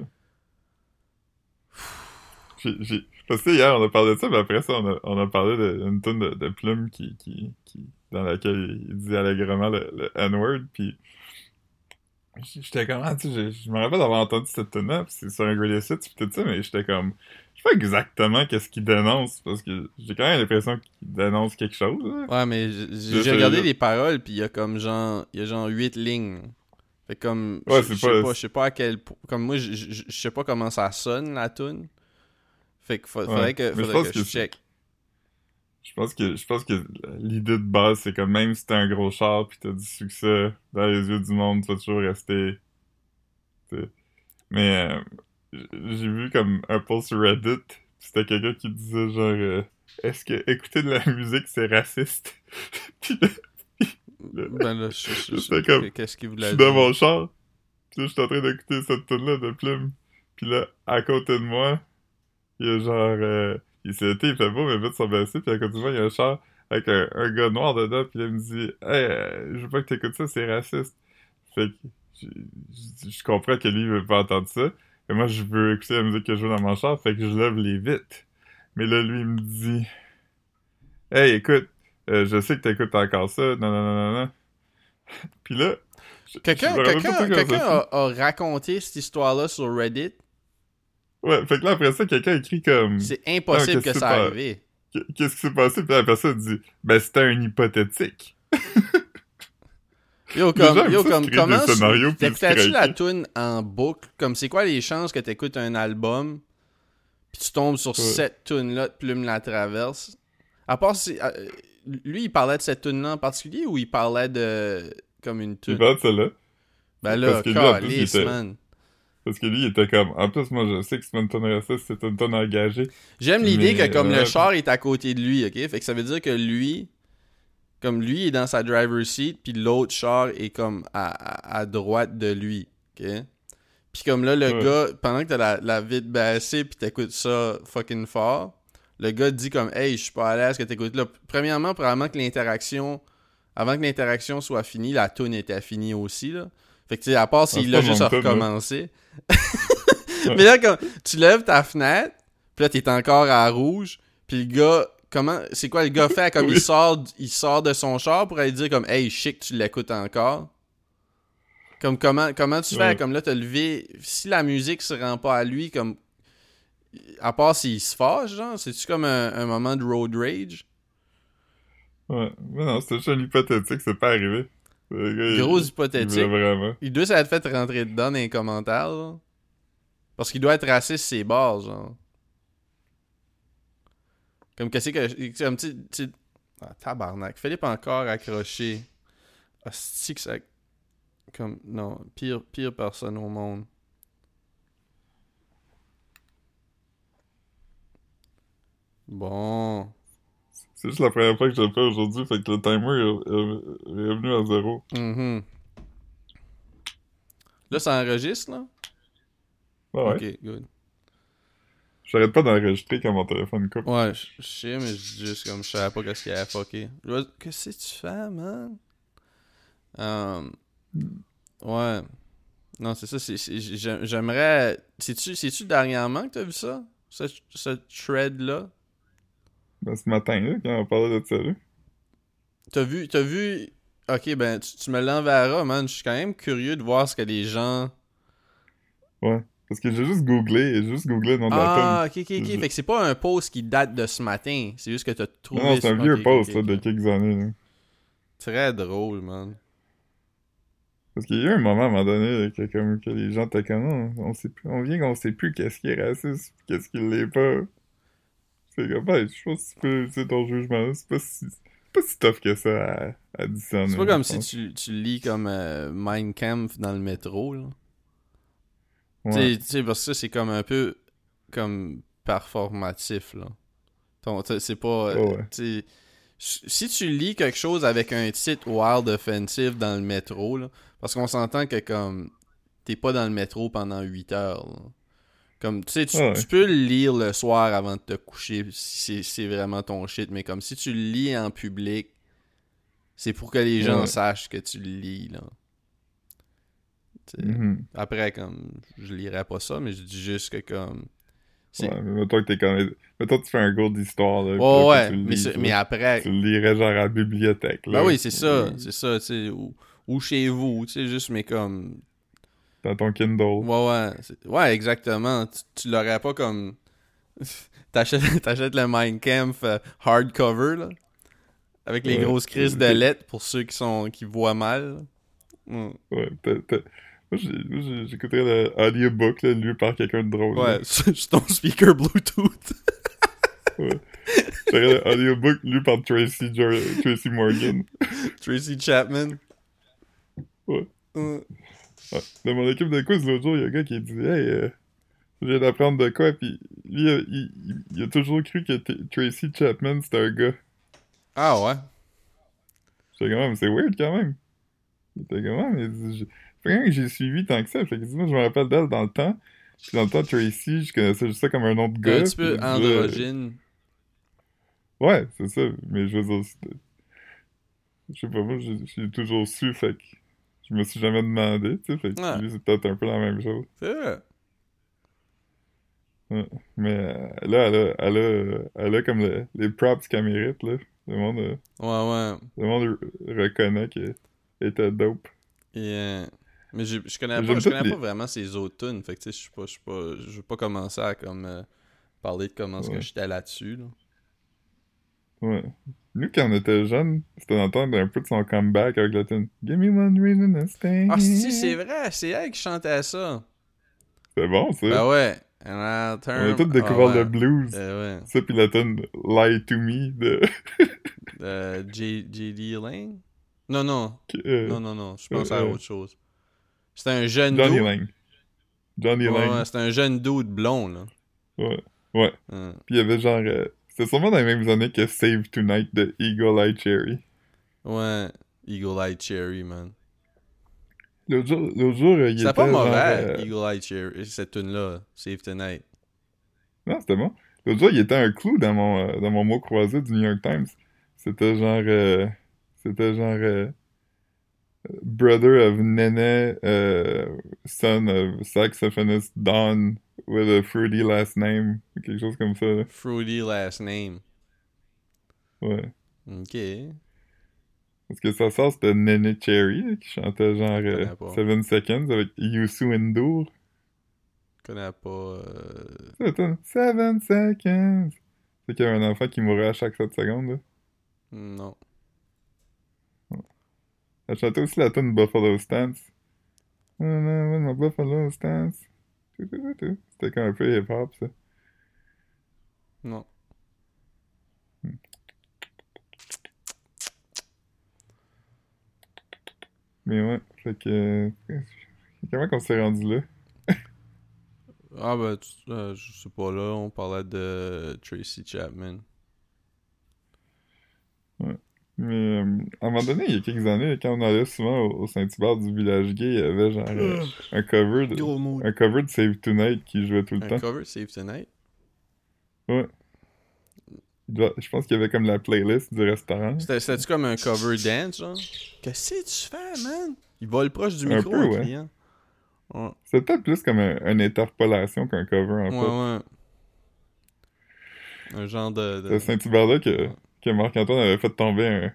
Speaker 1: j'ai, j'ai... Parce que hier, on a parlé de ça, mais après ça, on a, on a parlé d'une tonne de, de plumes qui, qui, qui, dans laquelle il dit allègrement le, le N-word, puis j'étais comme, ah, tu sais, je, je me rappelle d'avoir entendu cette tune-là, pis c'est sur un Greatest Hits, pis tout ça, mais j'étais comme, je sais pas exactement qu'est-ce qu'il dénonce, parce que j'ai quand même l'impression qu'il dénonce quelque chose, là.
Speaker 2: Ouais, mais j-
Speaker 1: Je
Speaker 2: j'ai
Speaker 1: sais,
Speaker 2: regardé
Speaker 1: là.
Speaker 2: les paroles, puis il y a comme genre... Il y a genre huit lignes. Fait comme...
Speaker 1: Ouais,
Speaker 2: Je
Speaker 1: c'est
Speaker 2: je sais
Speaker 1: pas...
Speaker 2: pas, je sais pas à quel... po- Comme moi, je je- je sais pas comment ça sonne, la tune. Fait que fa- faudrait
Speaker 1: Ouais.
Speaker 2: que,
Speaker 1: Mais je
Speaker 2: faudrait
Speaker 1: pense
Speaker 2: que je
Speaker 1: que
Speaker 2: check.
Speaker 1: Je pense que je pense que l'idée de base, c'est que même si t'as un gros char pis t'as du succès dans les yeux du monde, tu vas toujours rester. T'sais. Mais euh, j'ai vu comme un post sur Reddit, pis c'était quelqu'un qui disait genre euh, est-ce que écouter de la musique c'est raciste? Pis là, là,
Speaker 2: Ben là, je, je, je-
Speaker 1: c'était comme
Speaker 2: qu'est-ce qu'il
Speaker 1: je
Speaker 2: voulait
Speaker 1: suis dans mon
Speaker 2: dire?
Speaker 1: char, pis là je suis en train d'écouter cette tune-là de Plume. Pis là, à côté de moi, il y a genre euh, il s'est été, il fait beau, mes vitres sont baissées, puis à côté de moi, il y a un char avec un, un gars noir dedans, puis là, il me dit hey, euh, je veux pas que t'écoutes ça, c'est raciste. Fait que je, je, je comprends que lui, il veut pas entendre ça. Et moi, je veux écouter la musique que je joue dans mon char, fait que je lève les vitres. Mais là, lui, il me dit hey, écoute, euh, je sais que t'écoutes encore ça, non, non, non, non, non. Puis là, je, je
Speaker 2: Quelqu'un,
Speaker 1: me rappelle pas
Speaker 2: quelqu'un,
Speaker 1: trop comment
Speaker 2: quelqu'un
Speaker 1: ça
Speaker 2: a, a raconté cette histoire-là sur Reddit.
Speaker 1: Ouais, fait que là, après ça, quelqu'un écrit comme
Speaker 2: C'est
Speaker 1: ah,
Speaker 2: impossible
Speaker 1: qu'est-ce
Speaker 2: que
Speaker 1: qui
Speaker 2: ça
Speaker 1: s'est pas-
Speaker 2: arrive.
Speaker 1: qu'est-ce qui s'est passé? Puis la personne dit ben, c'était un hypothétique.
Speaker 2: Yo,
Speaker 1: Les
Speaker 2: comme,
Speaker 1: gens
Speaker 2: yo,
Speaker 1: aiment ça
Speaker 2: comme,
Speaker 1: se créer
Speaker 2: comment...
Speaker 1: des scénarios puis se
Speaker 2: T'écoutais-tu la
Speaker 1: craquer.
Speaker 2: tune en boucle? Comme, c'est quoi les chances que t'écoutes un album pis tu tombes sur
Speaker 1: Ouais.
Speaker 2: cette tune-là de Plume la Traverse? À part si... euh, lui, il parlait de cette tune-là en particulier ou il parlait de... Comme une
Speaker 1: Il
Speaker 2: tune?
Speaker 1: parle de ça là.
Speaker 2: Ben là,
Speaker 1: Parce que lui, en plus, il
Speaker 2: calisse,
Speaker 1: était...
Speaker 2: man.
Speaker 1: Parce que lui, il était comme... En plus, moi, je sais que c'est pas une tonne raciste, c'est une tonne engagée.
Speaker 2: J'aime l'idée
Speaker 1: Mais,
Speaker 2: que comme
Speaker 1: euh,
Speaker 2: le char est à côté de lui, ok? Fait que ça veut dire que lui... Comme lui est dans sa driver's seat, puis l'autre char est comme à, à, à droite de lui, ok? Puis comme là, le
Speaker 1: Ouais.
Speaker 2: gars, pendant que t'as la, la vitre baissée pis t'écoutes ça fucking fort, le gars dit comme « Hey, je suis pas à l'aise que t'écoutes là. » Premièrement, probablement que l'interaction... Avant que l'interaction soit finie, la toune était finie aussi, là. Fait que tu sais, à part s'il
Speaker 1: Ah,
Speaker 2: l'a
Speaker 1: c'est
Speaker 2: juste
Speaker 1: pas
Speaker 2: à
Speaker 1: mon toune, là.
Speaker 2: recommencer. Mais là, comme tu lèves ta fenêtre, pis là, t'es encore à rouge, pis le gars... Comment, c'est quoi le gars fait? Comme
Speaker 1: Oui.
Speaker 2: il sort il sort de son char pour aller dire comme hey, je sais que tu l'écoutes encore. Comme comment comment tu fais?
Speaker 1: Ouais.
Speaker 2: Comme là, t'as levé. Si la musique se rend pas à lui, comme. À part s'il se fâche, genre, c'est-tu comme un, un moment de road rage?
Speaker 1: Ouais. Mais non, c'était juste une hypothétique, c'est pas arrivé. Le gars,
Speaker 2: Gros
Speaker 1: il, il
Speaker 2: hypothétique.
Speaker 1: voulait vraiment.
Speaker 2: Il doit s'être fait rentrer dedans dans les commentaires, là. Parce qu'il doit être raciste ses bases, genre. Comme qu'est-ce que... Comme, tu sais... Ah, tabarnak. Philippe encore accroché. Hostie que ça... Comme... Non, pire, pire personne au monde. Bon.
Speaker 1: C'est juste la première fois que je le fais aujourd'hui, fait que le timer est, est- est revenu à zéro.
Speaker 2: Mhm. Là, ça enregistre, là?
Speaker 1: Ah ouais.
Speaker 2: Ok, good.
Speaker 1: J'arrête pas d'enregistrer quand mon téléphone coupe.
Speaker 2: Ouais, je je sais, mais je dis juste comme je savais pas qu'est-ce qu'il y avait fucké. Je vais- Qu'est-ce que tu fais, man? Um, ouais. Non, c'est ça. c'est- c'est- j'ai- J'aimerais. C'est-tu c'est-tu dernièrement que t'as vu ça? Ce, ce thread-là?
Speaker 1: Ben, ce matin-là, quand on parlait de ça, là.
Speaker 2: T'as vu. T'as vu. Ok, ben, tu, tu me l'enverras, man. Je suis quand même curieux de voir ce que les gens.
Speaker 1: Ouais. Parce que j'ai juste googlé, j'ai juste googlé le nom de la
Speaker 2: Ah,
Speaker 1: tonne.
Speaker 2: ok, ok, ok.
Speaker 1: Je-
Speaker 2: Fait que c'est pas un post qui date de ce matin. C'est juste que t'as trouvé.
Speaker 1: Non, non, c'est un
Speaker 2: ce-
Speaker 1: vieux
Speaker 2: ok, ok,
Speaker 1: post,
Speaker 2: ok,
Speaker 1: là,
Speaker 2: ok.
Speaker 1: de quelques années, là.
Speaker 2: Très drôle, man.
Speaker 1: Parce qu'il y a eu un moment, à un moment donné, là, que, comme, que les gens étaient comme, on, on sait plus, on vient qu'on sait plus qu'est-ce qui est raciste, pis qu'est-ce qui l'est pas. C'est comme, ben, je pense que tu peux, c'est ton jugement, c'est pas si, c'est pas si tough que ça à, à discerner.
Speaker 2: C'est pas comme
Speaker 1: je
Speaker 2: si
Speaker 1: pense.
Speaker 2: tu, tu lis comme euh, Mein Kampf dans le métro, là. Tu
Speaker 1: Ouais.
Speaker 2: sais- tu sais, parce que ça, c'est comme un peu comme performatif, là. Ton- t'sais, c'est pas... euh,
Speaker 1: Oh, ouais.
Speaker 2: tu sais, si tu lis quelque chose avec un titre Wild Offensive dans le métro, là, parce qu'on s'entend que comme t'es pas dans le métro pendant huit heures, là. Comme, tu sais, tu,
Speaker 1: Ah ouais.
Speaker 2: tu peux le lire le soir avant de te coucher si c'est c'est vraiment ton shit, mais comme si tu le lis en public, c'est pour que les gens
Speaker 1: Ouais.
Speaker 2: sachent que tu le lis, là. Tu sais.
Speaker 1: Mhm.
Speaker 2: Après, comme, je lirais pas ça, mais je dis juste que comme... c'est-
Speaker 1: Ouais, mais mettons que t'es comme... Mettons que tu fais un cours d'histoire, là, pis
Speaker 2: Ouais,
Speaker 1: là, que
Speaker 2: ouais,
Speaker 1: tu le
Speaker 2: mais,
Speaker 1: lis,
Speaker 2: c'est-
Speaker 1: là,
Speaker 2: mais après...
Speaker 1: tu le lirais genre à la bibliothèque, là.
Speaker 2: Ben oui, c'est ça,
Speaker 1: ou
Speaker 2: c'est ça, tu sais, ou, ou chez vous, tu sais, juste, mais comme...
Speaker 1: dans ton Kindle.
Speaker 2: Ouais, ouais, c'est- ouais, exactement, tu, tu l'aurais pas comme... T'achètes, t'achètes le Mein Kampf euh, hardcover, là, avec les
Speaker 1: Ouais.
Speaker 2: grosses crises de
Speaker 1: C'est-
Speaker 2: lettres pour ceux qui sont qui voient mal, là. Mm.
Speaker 1: Ouais, t'as- t'as- Moi, j'ai- moi, j'ai- j'écouterais le audiobook, là, lu par quelqu'un de drôle.
Speaker 2: Ouais,
Speaker 1: là.
Speaker 2: sur sur ton speaker Bluetooth.
Speaker 1: Ouais. J'aurais le audiobook lu par Tracy, Jor- Tracy Morgan.
Speaker 2: Tracy Chapman.
Speaker 1: Ouais.
Speaker 2: Mm.
Speaker 1: Ouais. Dans mon équipe de quiz, l'autre jour, il y a un gars qui dit « Hey, euh, je viens d'apprendre de quoi? » Puis lui, il, il, il- il a toujours cru que T- Tracy Chapman, c'était un gars.
Speaker 2: Ah ouais.
Speaker 1: J'étais quand même, c'est weird quand même. Il était quand même, il dit, j'ai- c'est rien que j'ai suivi tant que ça. Fait que dis, moi, je me rappelle d'elle dans le temps. Puis dans le temps, Tracy, je connaissais juste ça comme un nom de
Speaker 2: T'es
Speaker 1: gars.
Speaker 2: un petit
Speaker 1: Puis
Speaker 2: peu
Speaker 1: je disais,
Speaker 2: androgyne.
Speaker 1: ouais, c'est ça. Mais je veux dire, c'était- je sais pas, moi, j'ai j'ai toujours su, fait que je me suis jamais demandé, tu sais. Fait que
Speaker 2: Ouais.
Speaker 1: lui, c'est peut-être un peu la même chose.
Speaker 2: C'est vrai.
Speaker 1: Ouais. Mais euh, là, elle a, elle a, elle a comme le- les props qu'elle mérite, là. Le monde, euh,
Speaker 2: Ouais, ouais.
Speaker 1: le monde re- reconnaît qu'elle était dope.
Speaker 2: Et, euh, mais je, je connais
Speaker 1: J'aime
Speaker 2: pas, je
Speaker 1: toutes
Speaker 2: connais
Speaker 1: les-
Speaker 2: pas vraiment ses autres tunes. Fait que tu sais, je suis pas, je suis pas, je veux pas commencer à comme euh, parler de comment est-ce que
Speaker 1: Ouais.
Speaker 2: j'étais là-dessus. Là.
Speaker 1: Ouais. Nous, quand on était jeunes, c'était d'entendre un peu de son comeback avec la tune Give me one reason to stay.
Speaker 2: Ah si, c'est vrai, c'est elle qui chantait ça.
Speaker 1: C'est bon, ça.
Speaker 2: Ben ouais. And I'll
Speaker 1: On
Speaker 2: turn-
Speaker 1: a tous découvert
Speaker 2: ah, ouais.
Speaker 1: le blues.
Speaker 2: Euh, ouais.
Speaker 1: Ça, pis la tune Lie to Me de.
Speaker 2: Euh, J- J.D. Lang? Non, non.
Speaker 1: euh,
Speaker 2: Non, non, non. Je pense à
Speaker 1: euh,
Speaker 2: autre chose. C'était un jeune
Speaker 1: Johnny
Speaker 2: dude.
Speaker 1: Lang. Johnny
Speaker 2: Ouais,
Speaker 1: Lang.
Speaker 2: ouais, c'était un jeune dude blond, là.
Speaker 1: Ouais. Ouais.
Speaker 2: Hein.
Speaker 1: Puis il y avait genre. euh, C'était sûrement dans les mêmes années que Save Tonight de Eagle Eye Cherry.
Speaker 2: Ouais. Eagle Eye Cherry, man.
Speaker 1: L'autre jour, l'autre jour euh, il
Speaker 2: C'était
Speaker 1: était.
Speaker 2: pas
Speaker 1: genre,
Speaker 2: mauvais,
Speaker 1: euh,
Speaker 2: Eagle Eye Cherry, cette tune-là, Save Tonight.
Speaker 1: Non, c'était bon. L'autre jour, il était un clou dans mon, euh, dans mon mot croisé du New York Times. C'était genre. euh, C'était genre. euh, Brother of Nene, uh, son of saxophonist Don with a fruity last name. Quelque chose comme ça. Là.
Speaker 2: Fruity last name.
Speaker 1: Ouais.
Speaker 2: Ok.
Speaker 1: Parce que sa sœur, c'était Nene Cherry, là, qui chantait genre
Speaker 2: Je
Speaker 1: euh,
Speaker 2: connais pas.
Speaker 1: Seven Seconds avec Youssou N'Dour.
Speaker 2: Je connais pas. euh,
Speaker 1: Attends, Seven Seconds. C'est qu'il y avait un enfant qui mourait à chaque sept secondes. Là.
Speaker 2: Non.
Speaker 1: Elle chantait aussi la tune Buffalo Stance. When my Buffalo Stance. Tout, tout, tout, tout. C'était comme un peu hip-hop, ça.
Speaker 2: Non.
Speaker 1: Mais ouais, fait que... Comment qu'on s'est rendu là?
Speaker 2: Ah ben, tu- euh, je sais pas là, on parlait de Tracy Chapman.
Speaker 1: Ouais. Mais euh, à un moment donné, il y a quelques années, quand on allait souvent au, au Saint-Hubert du village gay, il y avait genre euh, un cover de
Speaker 2: Gros mood.
Speaker 1: un cover de Save Tonight qui jouait tout le
Speaker 2: Un
Speaker 1: temps.
Speaker 2: cover Save Tonight?
Speaker 1: Ouais. Il doit- je pense qu'il y avait comme la playlist du restaurant.
Speaker 2: C'était- C'était-tu comme un cover dance, genre? Qu'est-ce que tu fais, man? Il vole proche du
Speaker 1: Un
Speaker 2: micro
Speaker 1: peu,
Speaker 2: en
Speaker 1: ouais.
Speaker 2: criant. Ouais,
Speaker 1: C'était peut-être plus comme un- une interpolation qu'un cover, en
Speaker 2: ouais,
Speaker 1: fait.
Speaker 2: ouais. Un genre de...
Speaker 1: C'est à
Speaker 2: de...
Speaker 1: Saint-Hubert-là que,
Speaker 2: Ouais.
Speaker 1: que Marc-Antoine avait fait tomber un,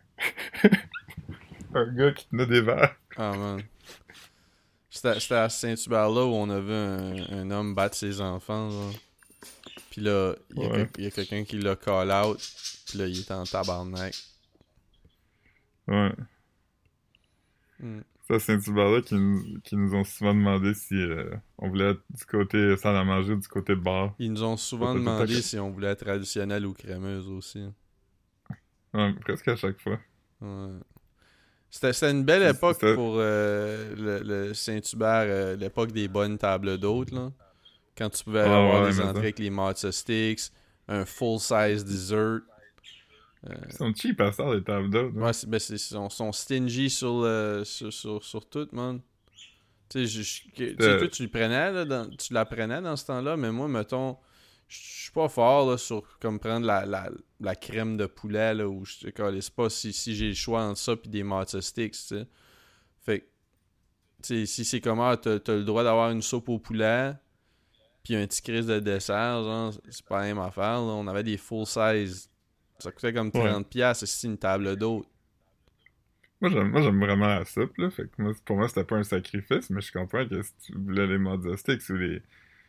Speaker 1: un gars qui tenait des verres.
Speaker 2: Ah, man. C'était c'était à Saint-Hubert-là où on a vu un, un homme battre ses enfants, genre. Puis là, il y a,
Speaker 1: Ouais.
Speaker 2: quel- il y a quelqu'un qui l'a call out. Puis là, il était en tabarnak.
Speaker 1: Ouais.
Speaker 2: Hmm.
Speaker 1: C'est à Saint-Hubert-là qui nous, qui nous ont souvent demandé si euh, on voulait être du côté salle à manger ou du côté bar.
Speaker 2: Ils nous ont souvent
Speaker 1: Ça fait tout
Speaker 2: demandé
Speaker 1: à-
Speaker 2: si on voulait être traditionnel ou crémeuse aussi.
Speaker 1: Ouais, presque à chaque fois.
Speaker 2: Ouais. C'était c'était une belle
Speaker 1: C'est-
Speaker 2: époque
Speaker 1: c'était-
Speaker 2: pour euh, le, le Saint-Hubert, euh, l'époque des bonnes tables d'hôtes, là. Quand tu pouvais
Speaker 1: Ah
Speaker 2: avoir
Speaker 1: ouais,
Speaker 2: des
Speaker 1: mais
Speaker 2: entrées
Speaker 1: ça.
Speaker 2: avec les matzo sticks, un full-size dessert. Euh,
Speaker 1: Ils sont cheap à ça, les tables d'hôtes. hein.
Speaker 2: ouais, c'est, ben, c'est, ils sont, sont stingy sur, le, sur, sur, sur tout, man. Tu sais, je- je- que- tu sais,
Speaker 1: Euh,
Speaker 2: toi, tu le prenais, là, dans- tu l'apprenais dans ce temps-là, mais moi, mettons, je je suis pas fort là, sur comme prendre la, la, la crème de poulet, là, où je te calisse pas si, si j'ai le choix entre ça puis des matzo sticks, tu sais. Fait que, tu sais, si c'est comme, ah, t'as, t'as le droit d'avoir une soupe au poulet, puis un petit crise de dessert, genre, c'est pas la même affaire, là. On avait des full size. Ça coûtait comme
Speaker 1: Ouais.
Speaker 2: trente piastres, c'est une table d'hôte.
Speaker 1: Moi, j'aime, moi, j'aime vraiment la soupe, là. Fait que moi, pour moi, c'était pas un sacrifice, mais je comprends que si tu voulais les mozzarella sticks ou les,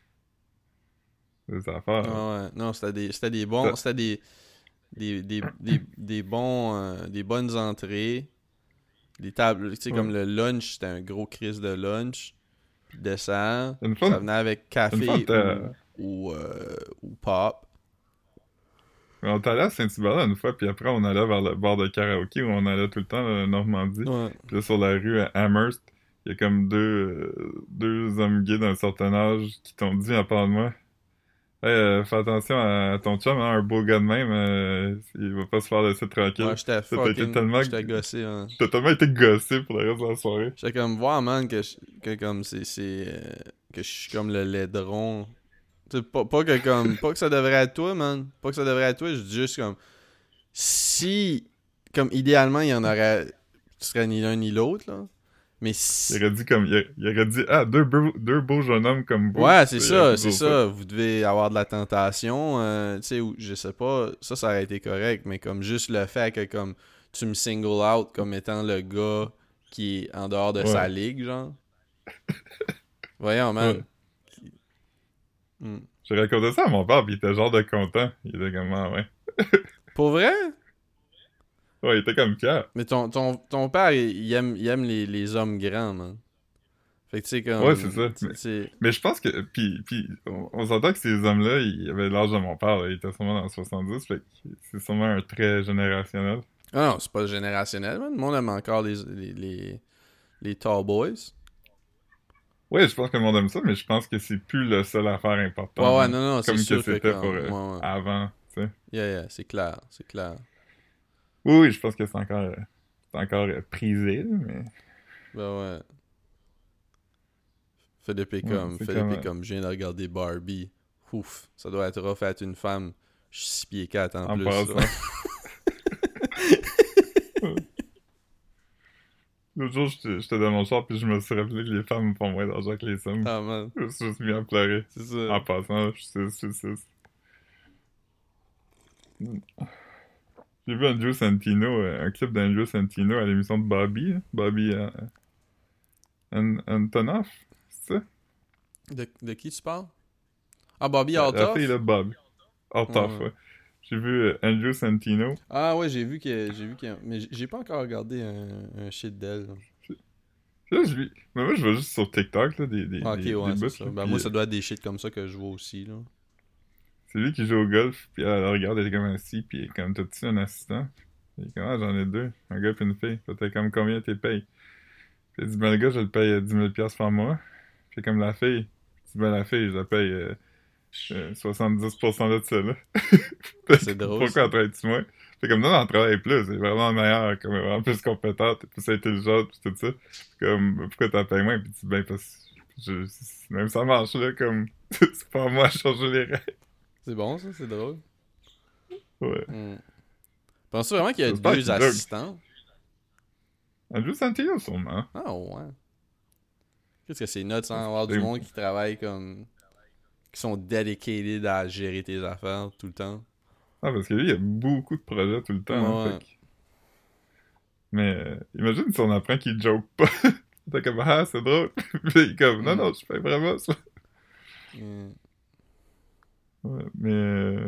Speaker 1: les affaires.
Speaker 2: Ah ouais, non, c'était des, c'était des bons,
Speaker 1: Ça-
Speaker 2: c'était des, des, des, des, des bons, euh, des bonnes entrées. Les tables, tu sais,
Speaker 1: Ouais.
Speaker 2: comme le lunch, c'était un gros crise de lunch. Puis le dessert,
Speaker 1: Une fois,
Speaker 2: ça venait avec
Speaker 1: une
Speaker 2: café
Speaker 1: fois, on était-
Speaker 2: ou, ou, euh, ou pop.
Speaker 1: on était allé à Saint-Hubert là, une fois, puis après, on allait vers le bar de karaoké où on allait tout le temps, là, Normandie.
Speaker 2: Ouais.
Speaker 1: Puis là, sur la rue à Amherst, il y a comme deux, euh, deux hommes gays d'un certain âge qui t'ont dit en parlant de moi. Hey, euh, fais attention à ton chum, hein, un beau gars de même, euh, il va pas se faire laisser tranquille.
Speaker 2: Ouais, j'étais
Speaker 1: Ça, t'as été
Speaker 2: fucking,
Speaker 1: tellement-
Speaker 2: j'étais gossé, hein.
Speaker 1: T'as tellement été gossé pour le reste de la soirée.
Speaker 2: J'étais comme, voir, man, que, je- que comme c'est, c'est, euh, que je suis comme le laidron. Tu sais, pas, pas que comme, pas que ça devrait être toi, man. Pas que ça devrait être toi, je dis juste comme, si, comme idéalement, il y en aurait, tu serais ni l'un ni l'autre, là. Mais si...
Speaker 1: Il aurait dit comme, il, il aurait dit, ah, deux beaux, deux beaux jeunes hommes comme vous.
Speaker 2: Ouais, c'est
Speaker 1: Il
Speaker 2: ça,
Speaker 1: aurait
Speaker 2: c'est
Speaker 1: toujours
Speaker 2: ça. Vous devez avoir de la tentation, euh, tu sais, ou je sais pas, ça, ça aurait été correct, mais comme juste le fait que comme tu me single out comme étant le gars qui est en dehors de
Speaker 1: Ouais.
Speaker 2: sa ligue, genre. Voyons, man.
Speaker 1: Ouais.
Speaker 2: Hmm.
Speaker 1: J'ai raconté ça à mon père, pis il était genre de content. Il était comme, ah ouais.
Speaker 2: Pour vrai?
Speaker 1: Ouais, il était comme fier.
Speaker 2: Mais ton, ton, ton père, il il aime, il aime les, les hommes grands, man. Fait que tu sais, comme...
Speaker 1: Ouais, c'est ça.
Speaker 2: tu sais,
Speaker 1: Mais je pense que, pis, pis on, on s'entend que ces hommes-là, ils avaient l'âge de mon père, là. Ils étaient sûrement dans le soixante-dix, fait que c'est sûrement un trait générationnel.
Speaker 2: Ah non, c'est pas générationnel, man. Le monde aime encore les, les, les, les tall boys.
Speaker 1: Ouais, je pense que le monde aime ça, mais je pense que c'est plus le seul affaire important.
Speaker 2: Ouais, ouais,
Speaker 1: hein,
Speaker 2: non, non, c'est
Speaker 1: comme que
Speaker 2: sûr que
Speaker 1: c'était
Speaker 2: comme...
Speaker 1: pour euh,
Speaker 2: ouais, ouais.
Speaker 1: avant, tu sais.
Speaker 2: Yeah, yeah, c'est clair, c'est clair.
Speaker 1: Oui, oui, je pense que c'est encore, euh, c'est encore euh, prisé, là, mais...
Speaker 2: Ben ouais. Philippe est
Speaker 1: Ouais,
Speaker 2: comme,
Speaker 1: c'est
Speaker 2: Philippe
Speaker 1: comme,
Speaker 2: est
Speaker 1: euh,
Speaker 2: comme, je viens de regarder Barbie. Ouf, ça doit être rough être une femme. Je suis six pieds quatre en,
Speaker 1: En
Speaker 2: plus.
Speaker 1: passant.
Speaker 2: ça.
Speaker 1: L'autre jour, j'étais j'étais dans mon char, puis je me suis rappelé que les femmes font moins d'argent que les hommes.
Speaker 2: Ah man,
Speaker 1: Je me suis juste mis à pleurer.
Speaker 2: c'est ça.
Speaker 1: En passant, je suis je suis six. J'ai vu Andrew Santino, euh, un clip d'Andrew Santino à l'émission de Bobby, là. Bobby euh, An- Antonoff, c'est ça?
Speaker 2: De, de qui tu parles? Ah, Bobby
Speaker 1: La, la
Speaker 2: Altoff?
Speaker 1: fille, là, Bob. Altoff,
Speaker 2: Ouais.
Speaker 1: ouais. J'ai vu euh, Andrew Santino.
Speaker 2: Ah ouais, j'ai vu que j'ai vu que mais j'ai j'ai pas encore regardé un, un shit d'elle. Là.
Speaker 1: Là, je lui... Mais moi, je vois juste sur TikTok, là, des, des,
Speaker 2: Ah, ok,
Speaker 1: des, des
Speaker 2: ouais, c'est
Speaker 1: bouts,
Speaker 2: ça.
Speaker 1: là,
Speaker 2: Ben
Speaker 1: puis
Speaker 2: moi,
Speaker 1: euh,
Speaker 2: ça doit être des shit comme ça que je vois aussi, là.
Speaker 1: c'est lui qui joue au golf, puis elle, elle regarde, elle est comme assis, puis elle est comme, t'as-tu un assistant? Il est comme, ah, j'en ai deux, un gars puis une fille. Puis t'es comme, combien t'es payes? Puis il dit, ben le gars, je le paye euh, dix mille piastres par mois. Puis comme la fille, je dis, ben la fille, je la paye euh, euh, soixante-dix pour cent de ça, là.
Speaker 2: Ah,
Speaker 1: Fait
Speaker 2: c'est
Speaker 1: comme,
Speaker 2: drôle, ça.
Speaker 1: pourquoi elle travaille-tu moins? Fait comme, non, non, elle travaille plus, elle est vraiment meilleure, comme, elle est vraiment plus compétente, et plus intelligente, pis tout ça. Comme, pourquoi t'en payes moins? Pis tu dis, ben, parce que je, je- même ça marche, là, comme, c'est pas à moi à changer les règles.
Speaker 2: C'est bon, ça, c'est drôle.
Speaker 1: Ouais.
Speaker 2: Hmm. Penses-tu vraiment qu'il y a
Speaker 1: J'espère
Speaker 2: deux
Speaker 1: qu'il joke.
Speaker 2: assistants?
Speaker 1: Andrew Santino, sûrement.
Speaker 2: Ah ouais. Qu'est-ce que c'est nuts sans avoir du
Speaker 1: Et-
Speaker 2: monde qui travaille comme... qui sont dedicated à gérer tes affaires tout le temps.
Speaker 1: Ah, parce que lui, il y a beaucoup de projets tout le temps, hein, fait
Speaker 2: Ouais.
Speaker 1: que... Mais, euh, imagine si on apprend qu'il joke pas. T'es comme, ah, c'est drôle. Puis il est comme, non,
Speaker 2: Hmm.
Speaker 1: non, je fais vraiment ça.
Speaker 2: Hmm.
Speaker 1: Ouais, mais, euh,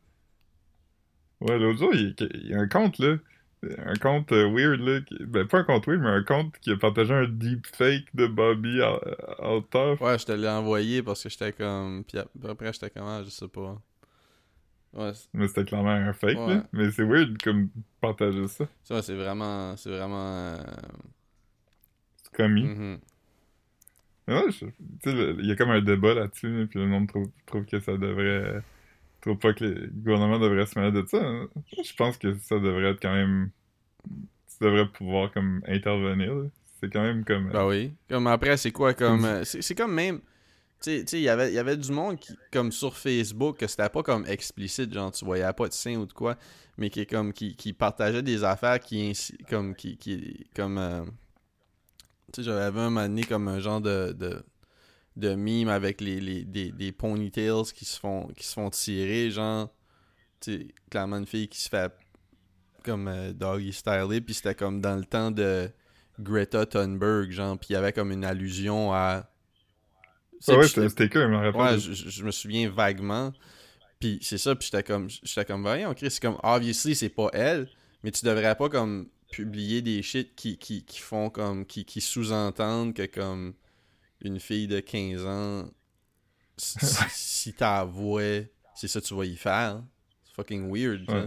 Speaker 1: ouais, l'autre jour, il, il y a un compte, là. Un compte euh, weird, là. Qui... Ben, pas un compte weird, mais un compte qui a partagé un deepfake de Bobby Alter.
Speaker 2: Ouais, je te l'ai envoyé parce que j'étais comme... Puis après, j'étais comme... Ah, je sais pas. Ouais, c'est-
Speaker 1: Mais c'était clairement un fake, là.
Speaker 2: ouais.
Speaker 1: Mais c'est weird comme partager ça.
Speaker 2: Ça, c'est vraiment... C'est vraiment... euh,
Speaker 1: C'est commis.
Speaker 2: mhm.
Speaker 1: Mais ouais, je- tu sais, le- il y a comme un débat là-dessus, là, puis le monde trouve, trouve que ça devrait... trouve pas que le gouvernement devrait se mêler de ça. Hein. Je pense que ça devrait être quand même... Tu devrais pouvoir, comme, intervenir, là. C'est quand même comme... euh,
Speaker 2: Ben oui. Comme après, c'est quoi
Speaker 1: comme
Speaker 2: comme. euh, C'est c'est comme même. Tu sais, tu sais, il y avait- il y avait du monde qui, comme sur Facebook, que c'était pas comme explicite, genre tu voyais pas de sein ou de quoi, mais qui est comme qui, qui partageait des affaires qui insi- comme qui, qui comme euh, tu sais, j'avais vu un moment donné comme un genre de, de, de meme avec les, les des, des ponytails qui se font qui se font tirer, genre tu sais, clairement une fille qui se fait comme euh, doggy styler, puis c'était comme dans le temps de Greta Thunberg, genre, puis il y avait comme une allusion à tu
Speaker 1: Ouais,
Speaker 2: sais, puis
Speaker 1: ouais, c'était un
Speaker 2: j'étais
Speaker 1: sticker, je me rappelle
Speaker 2: ouais,
Speaker 1: de ça.
Speaker 2: je, je- je me souviens vaguement. Puis c'est ça, puis j'étais comme, j'étais comme, voyons, Chris, c'est comme, obviously, c'est pas elle, mais tu devrais pas, comme, publier des shit qui, qui, qui font, comme, qui, qui sous-entendent que, comme, une fille de quinze ans, si, si t'avouais, c'est ça que tu vas y faire. C'est fucking weird,
Speaker 1: Ouais.
Speaker 2: ça.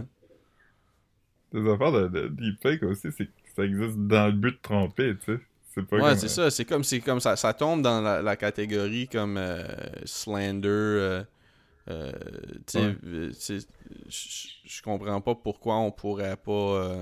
Speaker 1: Des affaires de, de deepfake aussi, c'est que ça existe dans le but de tromper, tu sais. C'est pas
Speaker 2: Ouais,
Speaker 1: comme...
Speaker 2: c'est
Speaker 1: euh,
Speaker 2: ça, c'est comme, c'est comme ça, ça tombe dans la, la catégorie comme euh, slander, euh, euh, tu sais,
Speaker 1: Ouais.
Speaker 2: euh, tu sais, je je comprends pas pourquoi on pourrait pas euh,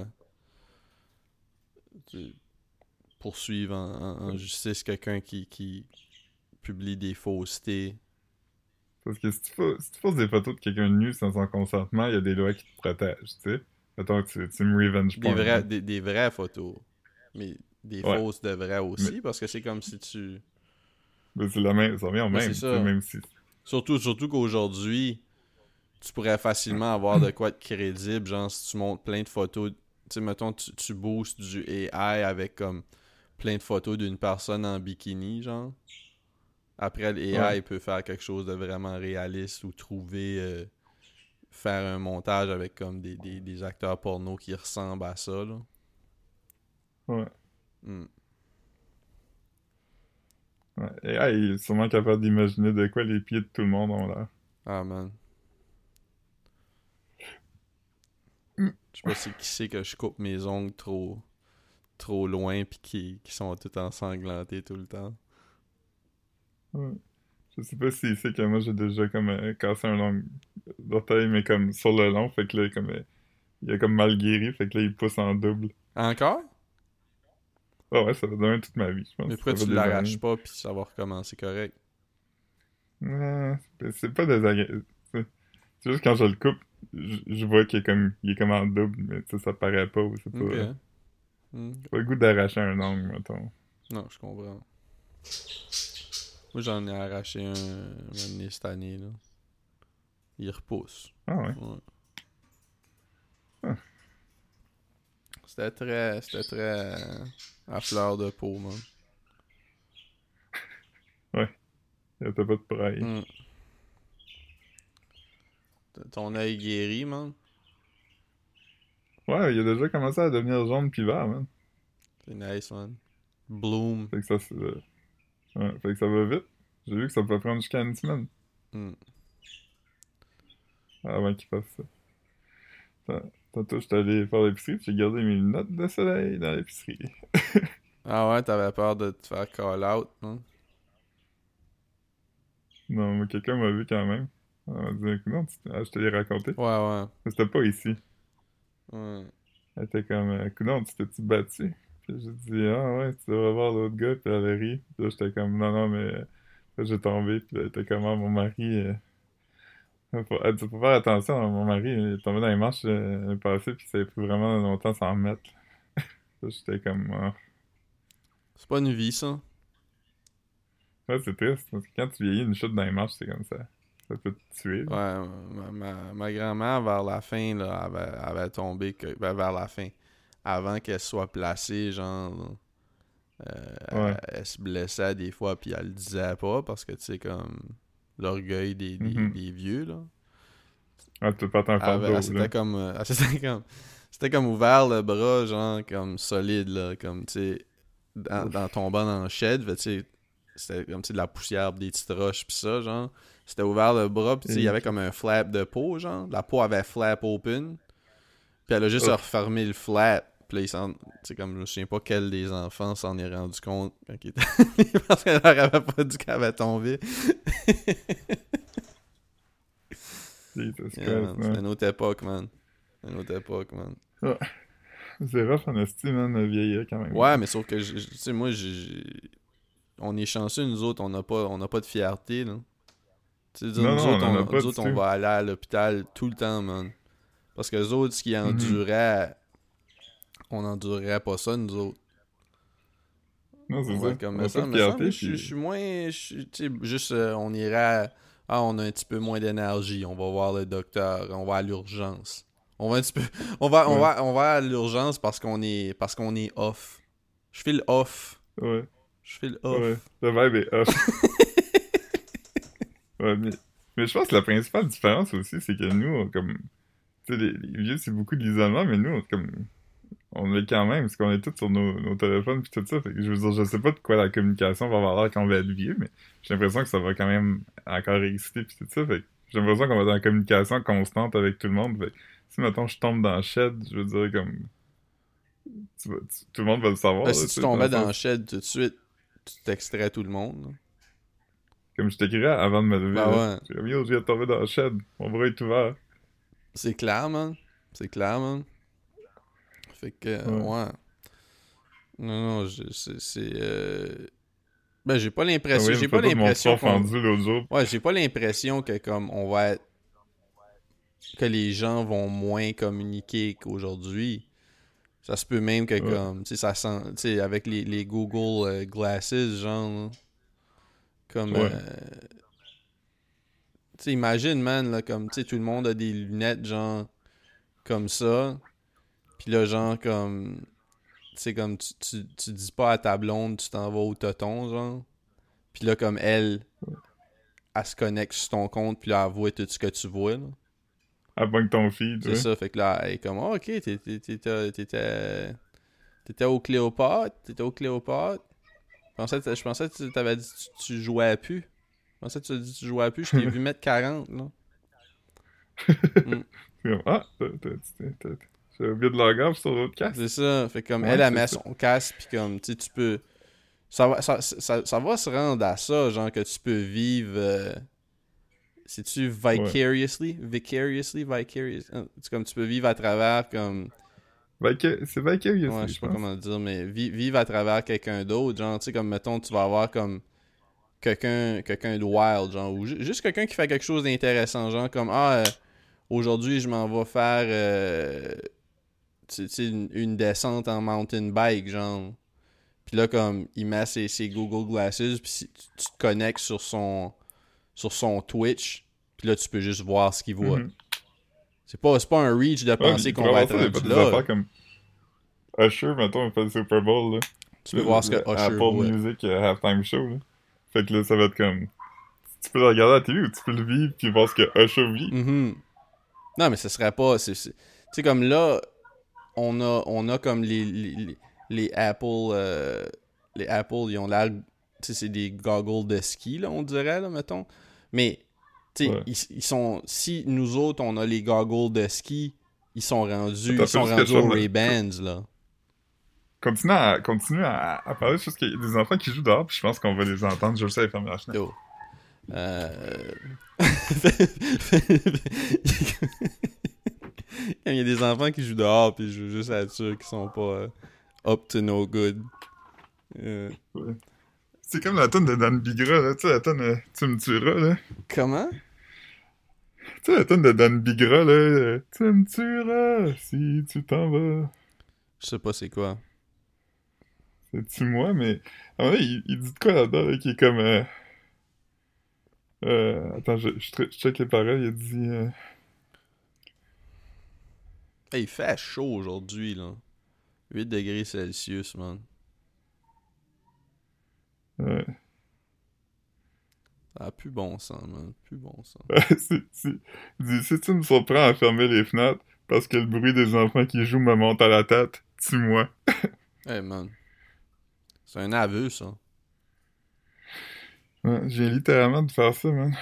Speaker 2: tu sais, poursuivre en, en- en justice quelqu'un qui, qui publie des faussetés.
Speaker 1: Parce que si tu, fais, si tu poses des photos de quelqu'un nu sans son consentement, il y a des lois qui te protègent, tu sais. Mettons que tu, tu me revenge
Speaker 2: Des,
Speaker 1: porn,
Speaker 2: vrais,
Speaker 1: là.
Speaker 2: des, des vraies photos. Mais des
Speaker 1: Ouais.
Speaker 2: fausses de vraies
Speaker 1: Mais,
Speaker 2: aussi, parce que c'est comme si tu...
Speaker 1: mais c'est la même, ça revient au
Speaker 2: Ben c'est
Speaker 1: même, tu sais,
Speaker 2: ça.
Speaker 1: même si...
Speaker 2: Surtout, surtout qu'aujourd'hui, tu pourrais facilement avoir de quoi de crédible, genre si tu montres plein de photos, tu sais, mettons, tu, tu boostes du A I avec comme plein de photos d'une personne en bikini, genre. Après,
Speaker 1: Ouais.
Speaker 2: l'A I peut faire quelque chose de vraiment réaliste ou trouver, euh, faire un montage avec comme des, des, des acteurs porno qui ressemblent à ça, là.
Speaker 1: Ouais.
Speaker 2: Hmm.
Speaker 1: Ouais. Et ah, il est sûrement capable d'imaginer de quoi les pieds de tout le monde ont l'air.
Speaker 2: Ah, man.
Speaker 1: Mm.
Speaker 2: Je sais pas si qui sait que je coupe mes ongles trop trop loin pis qui, qui sont tout ensanglantés tout le temps.
Speaker 1: Ouais. Je sais pas s'il sait que moi j'ai déjà comme euh, cassé un long d'orteil, mais comme sur le long, fait que là, comme, euh, il a comme mal guéri, fait que là, il pousse en double.
Speaker 2: Encore?
Speaker 1: Ah ouais, ça fait de même toute ma vie, je
Speaker 2: Mais
Speaker 1: pense.
Speaker 2: pourquoi
Speaker 1: Ça fait
Speaker 2: tu
Speaker 1: des
Speaker 2: l'arraches
Speaker 1: années.
Speaker 2: pas pis ça va recommencer correct?
Speaker 1: Ouais, c'est c'est pas désagréable. C'est c'est juste quand je le coupe, je, je vois qu'il est comme, il est comme en double, mais tu sais, ça paraît pas, ou c'est pas,
Speaker 2: Ok. Hmm.
Speaker 1: c'est pas le goût d'arracher un ongle, mettons.
Speaker 2: Non, je comprends. Moi, j'en ai arraché un, un moment donné cette année, là. Il repousse.
Speaker 1: Ah ouais.
Speaker 2: Ouais.
Speaker 1: Ah,
Speaker 2: C'était très, c'était très euh, à fleur de peau, man.
Speaker 1: ouais, il y a pas de praille.
Speaker 2: Hmm. ton œil guéri, man.
Speaker 1: Ouais, il a déjà commencé à devenir jaune pis vert, man.
Speaker 2: C'est nice, man. Bloom.
Speaker 1: Fait que ça, c'est... Ouais, fait que ça va vite. J'ai vu que ça peut prendre jusqu'à une semaine
Speaker 2: Mm.
Speaker 1: avant qu'il fasse ça. Tant- Tantôt, j'étais allé faire l'épicerie, pis j'ai gardé mes lunettes de soleil dans l'épicerie.
Speaker 2: Ah ouais, t'avais peur de te faire call out, non?
Speaker 1: Non, mais quelqu'un m'a vu quand même. On m'a dit, écoute, non, tu- ah, je te l'ai raconté.
Speaker 2: Ouais, ouais.
Speaker 1: Mais c'était pas ici.
Speaker 2: Ouais.
Speaker 1: Elle était comme, écoute, non, tu t'es-tu battu? Puis j'ai dit, ah ouais, tu devrais voir l'autre gars, puis elle a ri. Puis là, j'étais comme, non, non, mais là, j'ai tombé, puis là, elle était comme, ah, mon mari, euh... faut, elle dit, faut faire attention, hein, mon mari, il est tombé dans les marches euh, l'année passée, puis ça a pris vraiment longtemps sans en mettre. Là, j'étais comme, ah.
Speaker 2: C'est pas une vie, ça.
Speaker 1: Ouais, c'est triste, parce que quand tu vieillis, une chute dans les marches, c'est comme ça. Ça peut te tuer.
Speaker 2: Ouais, ma, ma, ma grand-mère, vers la fin, là, avait, avait tombé que, ben, vers la fin. Avant qu'elle soit placée, genre, euh,
Speaker 1: Ouais.
Speaker 2: elle, elle se blessait des fois, puis elle le disait pas, parce que, tu sais, comme, l'orgueil des, des,
Speaker 1: Mm-hmm.
Speaker 2: des vieux, là.
Speaker 1: Ah, tu peux pas t'en faire d'autres,
Speaker 2: C'était comme, euh, c'était comme, c'était comme ouvert le bras, genre, comme solide, là, comme, tu sais, dans, dans tombant dans le shed, tu sais, c'était comme, tu sais, de la poussière, des petites roches, pis ça, genre. C'était ouvert le bras, pis tu sais, il y avait comme un flap de peau, genre. La peau avait flap open. Puis elle a juste
Speaker 1: oh.
Speaker 2: refermé le flap. Puis là, il s'en... Tu sais, comme je me souviens pas quel des enfants s'en est rendu compte quand il était... parce qu'elle leur avait pas dit qu'elle avait tombé.
Speaker 1: Jesus
Speaker 2: Yeah, man.
Speaker 1: Christ,
Speaker 2: C'est
Speaker 1: man.
Speaker 2: une autre époque, man. C'est une autre époque, man.
Speaker 1: Ouais. C'est rough en esti, man, de vieillir quand même.
Speaker 2: Ouais, mais sauf que, je- je- tu sais, moi, j'ai... on est chanceux, nous autres, on n'a pas, on n'a pas de fierté, là. Tu sais, dire,
Speaker 1: Non,
Speaker 2: nous
Speaker 1: non,
Speaker 2: autres,
Speaker 1: on en
Speaker 2: on,
Speaker 1: a pas
Speaker 2: nous
Speaker 1: du
Speaker 2: autres, on
Speaker 1: tout.
Speaker 2: va aller à l'hôpital tout le temps, man. Parce que les autres, ce qu'ils
Speaker 1: Mhm.
Speaker 2: enduraient, on n'endurerait pas ça, nous autres.
Speaker 1: Non, c'est
Speaker 2: On
Speaker 1: ça.
Speaker 2: va être comme
Speaker 1: On a
Speaker 2: ça,
Speaker 1: pas de
Speaker 2: mais ça,
Speaker 1: fierté,
Speaker 2: moi, je suis-
Speaker 1: puis...
Speaker 2: je suis moins... je suis- Tu sais, juste, euh, on irait... Ah, on a un petit peu moins d'énergie, on va voir le docteur, on va à l'urgence. On va un petit peu... On va, on
Speaker 1: Ouais.
Speaker 2: va, on va à l'urgence parce qu'on est, parce qu'on est off. Je file off.
Speaker 1: Ouais,
Speaker 2: Je file off.
Speaker 1: ouais. Le vibe est off. Ouais, mais... Mais je pense que la principale différence aussi, c'est que nous, on, comme... Tu sais, les, les vieux, c'est beaucoup de l'isolement, mais nous, on, comme... On l'est quand même, parce qu'on est tous sur nos, nos téléphones pis tout ça. Fait que je veux dire, je sais pas de quoi la communication va avoir l'air quand on va être vieux, mais j'ai l'impression que ça va quand même encore exister pis tout ça. Fait que j'ai l'impression qu'on va être en communication constante avec tout le monde. Fait que si, mettons, je tombe dans le shed, je veux dire, comme... Tu vas- tu- tout le monde va le savoir.
Speaker 2: Là,
Speaker 1: là,
Speaker 2: si
Speaker 1: tu
Speaker 2: tu
Speaker 1: sais,
Speaker 2: tombais
Speaker 1: dans le
Speaker 2: dans le
Speaker 1: sens-
Speaker 2: shed tout de suite, tu t'extrais tout le monde. là.
Speaker 1: Comme je t'écrirais avant de me lever.
Speaker 2: Ben
Speaker 1: là.
Speaker 2: ouais.
Speaker 1: J'ai comme, yo, je viens de tomber dans le shed. Mon bras est ouvert.
Speaker 2: C'est clair, man. C'est clair, man. Fait que, euh,
Speaker 1: Ouais.
Speaker 2: ouais. Non, non, je- c'est... c'est, euh... Ben, j'ai pas
Speaker 1: Ah
Speaker 2: l'impression...
Speaker 1: oui,
Speaker 2: j'ai
Speaker 1: une
Speaker 2: pas
Speaker 1: photo de mon
Speaker 2: l'impression
Speaker 1: frère
Speaker 2: qu'on...
Speaker 1: fendu l'autre jour.
Speaker 2: Ouais, j'ai pas l'impression que, comme, on va être... que les gens vont moins communiquer qu'aujourd'hui. Ça se peut même que,
Speaker 1: Ouais.
Speaker 2: comme, tu sais, ça sent... Tu sais, avec les, les Google euh, Glasses, genre, là, comme...
Speaker 1: Ouais.
Speaker 2: euh, Tu sais, imagine, man, là, comme, tu sais, tout le monde a des lunettes, genre, comme ça. Puis là, genre, comme... Tu sais, comme, tu, tu, tu dis pas à ta blonde, tu t'en vas au toton, genre. Puis là, comme, elle, elle se connecte sur ton compte, puis là, elle voit tout ce que tu vois, là.
Speaker 1: À pogne ton feed,
Speaker 2: C'est
Speaker 1: ouais.
Speaker 2: ça, fait que là, elle est comme, oh, ok, t'étais... T'étais... T'étais t'étais au Cléopâtre, t'étais au Cléopâtre. Je pensais, je pensais que tu t'avais dit que tu, tu jouais plus. Je pensais que tu as dit que tu jouais plus, je t'ai vu mettre quarante, là. Mm.
Speaker 1: C'est comme, ah, t'as- t'as- t'as- t'as- j'ai oublié de logger sur l'autre casque.
Speaker 2: C'est ça, fait comme,
Speaker 1: Ouais,
Speaker 2: elle, elle
Speaker 1: c'est
Speaker 2: met
Speaker 1: ça.
Speaker 2: son casque, puis comme, tu sais, tu peux... Ça va, ça, ça, ça va se rendre à ça, genre, que tu peux vivre... euh, C'est-tu vicariously? Vicariously? Vicarious? C'est comme, tu peux vivre à travers, comme...
Speaker 1: Vica- C'est Vicarious,
Speaker 2: Ouais, je
Speaker 1: je
Speaker 2: sais pas
Speaker 1: pense.
Speaker 2: comment le dire, mais vi- vivre à travers quelqu'un d'autre, genre, tu sais, comme, mettons, tu vas avoir comme quelqu'un quelqu'un de wild, genre, ou ju- juste quelqu'un qui fait quelque chose d'intéressant, genre, comme, ah, euh, aujourd'hui, je m'en vais faire, euh, tu sais, une, une descente en mountain bike, genre. Puis là, comme, il met ses, ses Google Glasses, puis si- tu, tu te connectes sur son, sur son Twitch, puis là, tu peux juste voir ce qu'il voit.
Speaker 1: Mhm.
Speaker 2: C'est pas, c'est pas un reach de
Speaker 1: Ouais,
Speaker 2: penser
Speaker 1: puis
Speaker 2: qu'on
Speaker 1: pour
Speaker 2: va
Speaker 1: avoir
Speaker 2: être
Speaker 1: ça, il y a pas
Speaker 2: rendu
Speaker 1: des
Speaker 2: là.
Speaker 1: affaires comme Usher, mettons, il fait le Super Bowl, là.
Speaker 2: Tu peux voir ce que
Speaker 1: Le
Speaker 2: Usher
Speaker 1: Apple
Speaker 2: voit.
Speaker 1: Music euh, Halftime Show, là. Fait que là, ça va être comme... Tu peux le regarder à la télé ou tu peux le vivre puis voir ce que Usher vit.
Speaker 2: Mhm. Non, mais ce serait pas... Tu sais, comme là, on a, on a comme les, les, les Apple... Euh, les Apple, ils ont l'air... Tu sais, c'est des goggles de ski, là, on dirait, là, mettons. Mais, tu sais,
Speaker 1: Ouais.
Speaker 2: ils, ils sont... Si nous autres, on a les goggles de ski, ils sont rendus...
Speaker 1: Attends,
Speaker 2: Ils
Speaker 1: fais
Speaker 2: sont
Speaker 1: juste quelque
Speaker 2: rendus aux
Speaker 1: chose, mais-
Speaker 2: Ray-Bans, là.
Speaker 1: Continue à, continue à, à parler, juste qu'il y a des enfants qui jouent dehors, puis je pense qu'on va les entendre. Je le sais, aller fermer la fenêtre.
Speaker 2: Yo. Euh... Il y a des enfants qui jouent dehors, puis je veux juste être sûr qu'ils sont pas euh, up to no good. Euh...
Speaker 1: Ouais. C'est comme la tonne de Dan Bigra, là. Tu sais, la tonne euh, Tu me tueras, là.
Speaker 2: Comment?
Speaker 1: Tu sais, la tonne de Dan Bigra, là. euh, Tu me tueras si tu t'en vas.
Speaker 2: Je sais pas c'est quoi.
Speaker 1: C'est-tu moi, mais... À un moment donné, il, il dit de quoi là-dedans, là, qui est comme... Euh... euh, Attends, je, je, je check les paroles, il a dit... Euh...
Speaker 2: Hey, il fait chaud aujourd'hui, là. huit degrés Celsius, man.
Speaker 1: Ouais.
Speaker 2: Ça a plus bon sens, man. Plus bon sens.
Speaker 1: si, si, il dit, si tu me surprends à fermer les fenêtres parce que le bruit des enfants qui jouent me monte à la tête, tue-moi.
Speaker 2: Hey, man. C'est un aveu, ça.
Speaker 1: Ouais, j'ai littéralement de faire ça, man.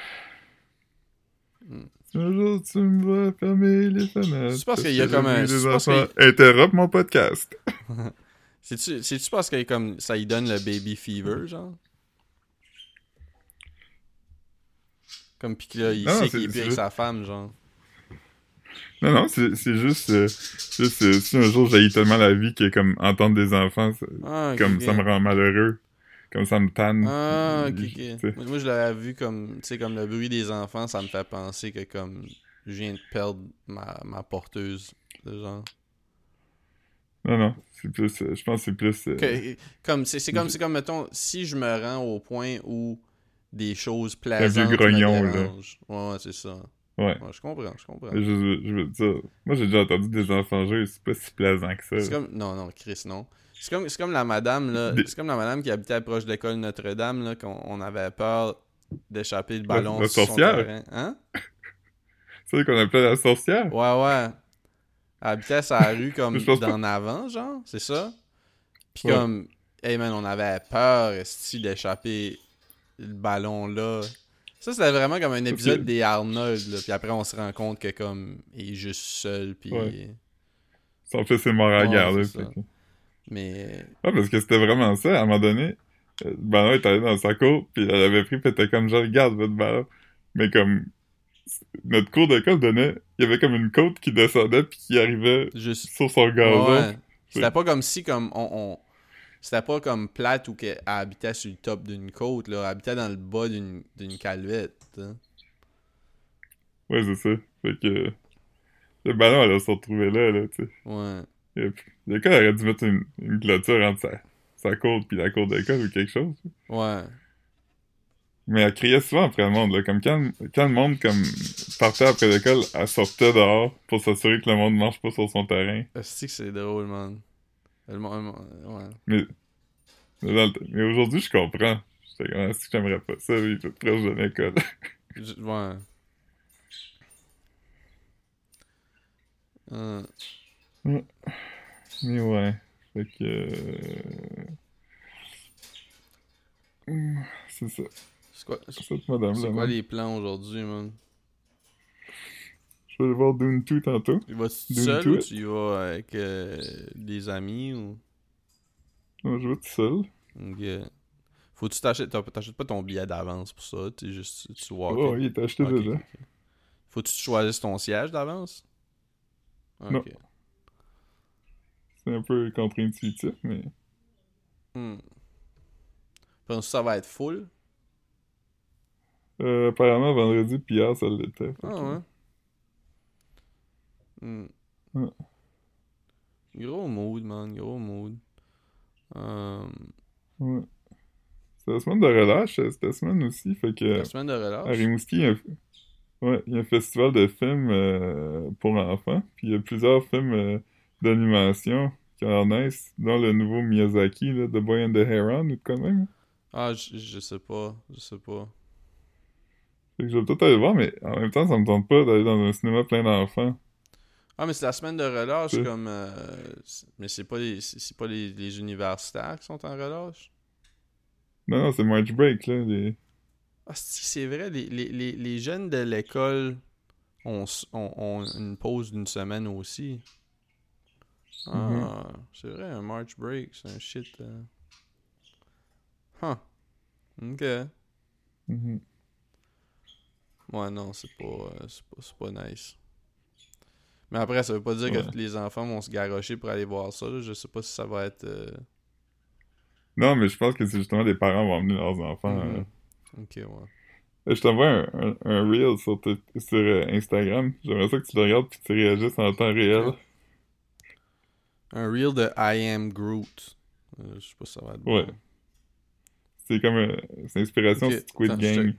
Speaker 2: Mm.
Speaker 1: Si un jour tu me vas fermer les fenêtres.
Speaker 2: C'est parce qu'il y a comme un...
Speaker 1: Des
Speaker 2: C'est parce
Speaker 1: enfants
Speaker 2: qu'il...
Speaker 1: interrompt mon podcast.
Speaker 2: C'est-tu, c'est-tu parce que comme ça lui donne le baby fever, genre? Comme pis que là, il
Speaker 1: Non,
Speaker 2: sait
Speaker 1: c'est-
Speaker 2: qu'il est
Speaker 1: c'est
Speaker 2: plus avec
Speaker 1: juste-
Speaker 2: sa femme, genre.
Speaker 1: Non, non, c'est c'est juste, euh, juste euh, si un jour j'ai tellement la vie que comme entendre des enfants, ça-
Speaker 2: Ah, ok,
Speaker 1: comme
Speaker 2: ok.
Speaker 1: ça me rend malheureux, comme ça me tanne.
Speaker 2: Ah, ok,
Speaker 1: Je-
Speaker 2: ok.
Speaker 1: tu sais.
Speaker 2: Moi, moi, je l'avais vu comme, tu sais, comme le bruit des enfants, ça me fait penser que comme je viens de perdre ma, ma porteuse, de genre.
Speaker 1: Non, non, c'est plus, euh, je pense que c'est plus. euh,
Speaker 2: Que- comme, c'est, c'est comme,
Speaker 1: je-
Speaker 2: c'est comme, mettons, si je me rends au point où des choses
Speaker 1: vieux
Speaker 2: plaisantes me
Speaker 1: grognon, là.
Speaker 2: dérangent. Ouais, ouais, c'est ça.
Speaker 1: Ouais.
Speaker 2: Ouais, je comprends, je comprends.
Speaker 1: Je, je, je veux dire, moi j'ai déjà entendu des enfants jouer, c'est pas si plaisant que ça.
Speaker 2: C'est comme, non, non, Chris, non. C'est comme, c'est comme la madame, là,
Speaker 1: Des-
Speaker 2: c'est comme la madame qui habitait proche de l'école Notre-Dame, là, qu'on on avait peur d'échapper le ballon
Speaker 1: la
Speaker 2: sur son
Speaker 1: sorcière?
Speaker 2: terrain. Hein?
Speaker 1: C'est ça qu'on appelait la sorcière.
Speaker 2: Ouais, ouais. Elle habitait sur la rue comme
Speaker 1: Je pense pas-
Speaker 2: d'en avant, genre, c'est ça? Puis
Speaker 1: Ouais.
Speaker 2: comme, hey man, on avait peur, esti, d'échapper le ballon là. Ça, c'était vraiment comme un épisode
Speaker 1: que-
Speaker 2: des Arnold, là. Puis après, on se rend compte que comme, il est juste seul, puis...
Speaker 1: Ouais. Son fils est mort à la
Speaker 2: Ouais,
Speaker 1: guerre,
Speaker 2: c'est
Speaker 1: là.
Speaker 2: ça.
Speaker 1: fait que-
Speaker 2: Mais...
Speaker 1: Ouais, parce que c'était vraiment ça. À un moment donné, euh, le ballon est allé dans sa cour, puis elle avait pris, puis elle était comme, genre, garde votre ballon. Mais comme, notre cours d'école donnait, il y avait comme une côte qui descendait, puis qui arrivait
Speaker 2: Juste...
Speaker 1: sur son gazon.
Speaker 2: Ouais. C'était pas comme si, comme, on... on... C'était pas comme plate ou qu'elle habitait sur le top d'une côte, là. Elle habitait dans le bas d'une, d'une calvette, hein.
Speaker 1: Ouais, c'est ça. Fait que, le ballon, elle se retrouvait là, là, tu sais.
Speaker 2: Ouais.
Speaker 1: Et puis, l'école aurait dû mettre une, une clôture entre sa, sa cour puis la cour d'école ou quelque chose.
Speaker 2: Ouais.
Speaker 1: Mais elle criait souvent après le monde, là. Comme quand, quand le monde, comme, partait après l'école, elle sortait dehors pour s'assurer que le monde marche pas sur son terrain.
Speaker 2: Est-ce que c'est drôle, man? Le mo- le mo- ouais.
Speaker 1: Mais, mais, dans le t- mais aujourd'hui, je comprends. J'étais comme, est-ce que j'aimerais pas ça, vivre tout proche de l'école?
Speaker 2: Je- ouais. Euh,
Speaker 1: Mais ouais. Fait que... euh, c'est ça.
Speaker 2: c'est quoi,
Speaker 1: Cette madame-là,
Speaker 2: c'est quoi
Speaker 1: man.
Speaker 2: les plans aujourd'hui, man?
Speaker 1: Je vais aller voir Dune deux tantôt.
Speaker 2: Tu vas-tu tout
Speaker 1: Dune
Speaker 2: seul
Speaker 1: to
Speaker 2: ou
Speaker 1: it.
Speaker 2: tu y vas avec euh, des amis ou...
Speaker 1: Non, je vais tout seul.
Speaker 2: Ok. Faut que tu t'achètes... t'as- T'achètes pas ton billet d'avance pour ça, tu juste... Tu walk
Speaker 1: Oh,
Speaker 2: in.
Speaker 1: il est acheté
Speaker 2: Ok,
Speaker 1: déjà.
Speaker 2: ok, ok. Faut que tu choisisses ton siège d'avance? Ok.
Speaker 1: Non. C'est un peu contre-intuitif, mais...
Speaker 2: Hmm. Penses-tu que ça va être full?
Speaker 1: Euh, apparemment, vendredi puis hier, ça l'était. fait
Speaker 2: Ah
Speaker 1: que-
Speaker 2: ouais. Hmm.
Speaker 1: Ouais.
Speaker 2: Gros mood, man. Gros mood. Euh,
Speaker 1: Ouais. C'est la semaine de relâche, euh, cette semaine aussi, fait que...
Speaker 2: la semaine de
Speaker 1: À
Speaker 2: relâche.
Speaker 1: Rimouski, il y a un... Ouais, il y a un festival de films euh, pour enfants, puis il y a plusieurs films euh, d'animation qui en naissent, dont le nouveau Miyazaki, là, The Boy and the Heron, ou de quoi de même.
Speaker 2: Ah, je, je sais pas. Je sais pas.
Speaker 1: Fait que je vais peut-être aller le voir, mais en même temps, ça me tente pas d'aller dans un cinéma plein d'enfants.
Speaker 2: Ah, mais c'est la semaine de relâche,
Speaker 1: Tu sais.
Speaker 2: comme... euh, c'est- mais c'est pas, les, c'est c'est pas les, les universitaires qui sont en relâche?
Speaker 1: Non, non, c'est March Break, là. Les...
Speaker 2: Ah, si, c'est vrai, les, les, les, les jeunes de l'école ont, s- ont, ont une pause d'une semaine aussi.
Speaker 1: Mhm,
Speaker 2: Ah, c'est vrai, un March break, c'est un shit. euh. Huh, ok.
Speaker 1: mhm.
Speaker 2: Ouais, non, c'est pas, euh, c'est pas, c'est pas nice. Mais après, ça veut pas dire que
Speaker 1: Ouais.
Speaker 2: tous les enfants vont se garrocher pour aller voir ça, là. Je sais pas si ça va être... euh,
Speaker 1: Non, mais je pense que c'est justement les parents vont emmener leurs enfants. euh.
Speaker 2: mhm. Ok, ouais.
Speaker 1: Euh, Je t'envoie un, un, un reel sur, t- sur euh, Instagram. J'aimerais ça que tu le regardes puis que tu réagisses en temps réel.
Speaker 2: Ok. Un reel de I Am Groot. Euh, je sais pas si ça va être
Speaker 1: Ouais.
Speaker 2: bon.
Speaker 1: C'est comme... euh, c'est
Speaker 2: Ok,
Speaker 1: inspiration sur Squid
Speaker 2: attends, je check.
Speaker 1: Game.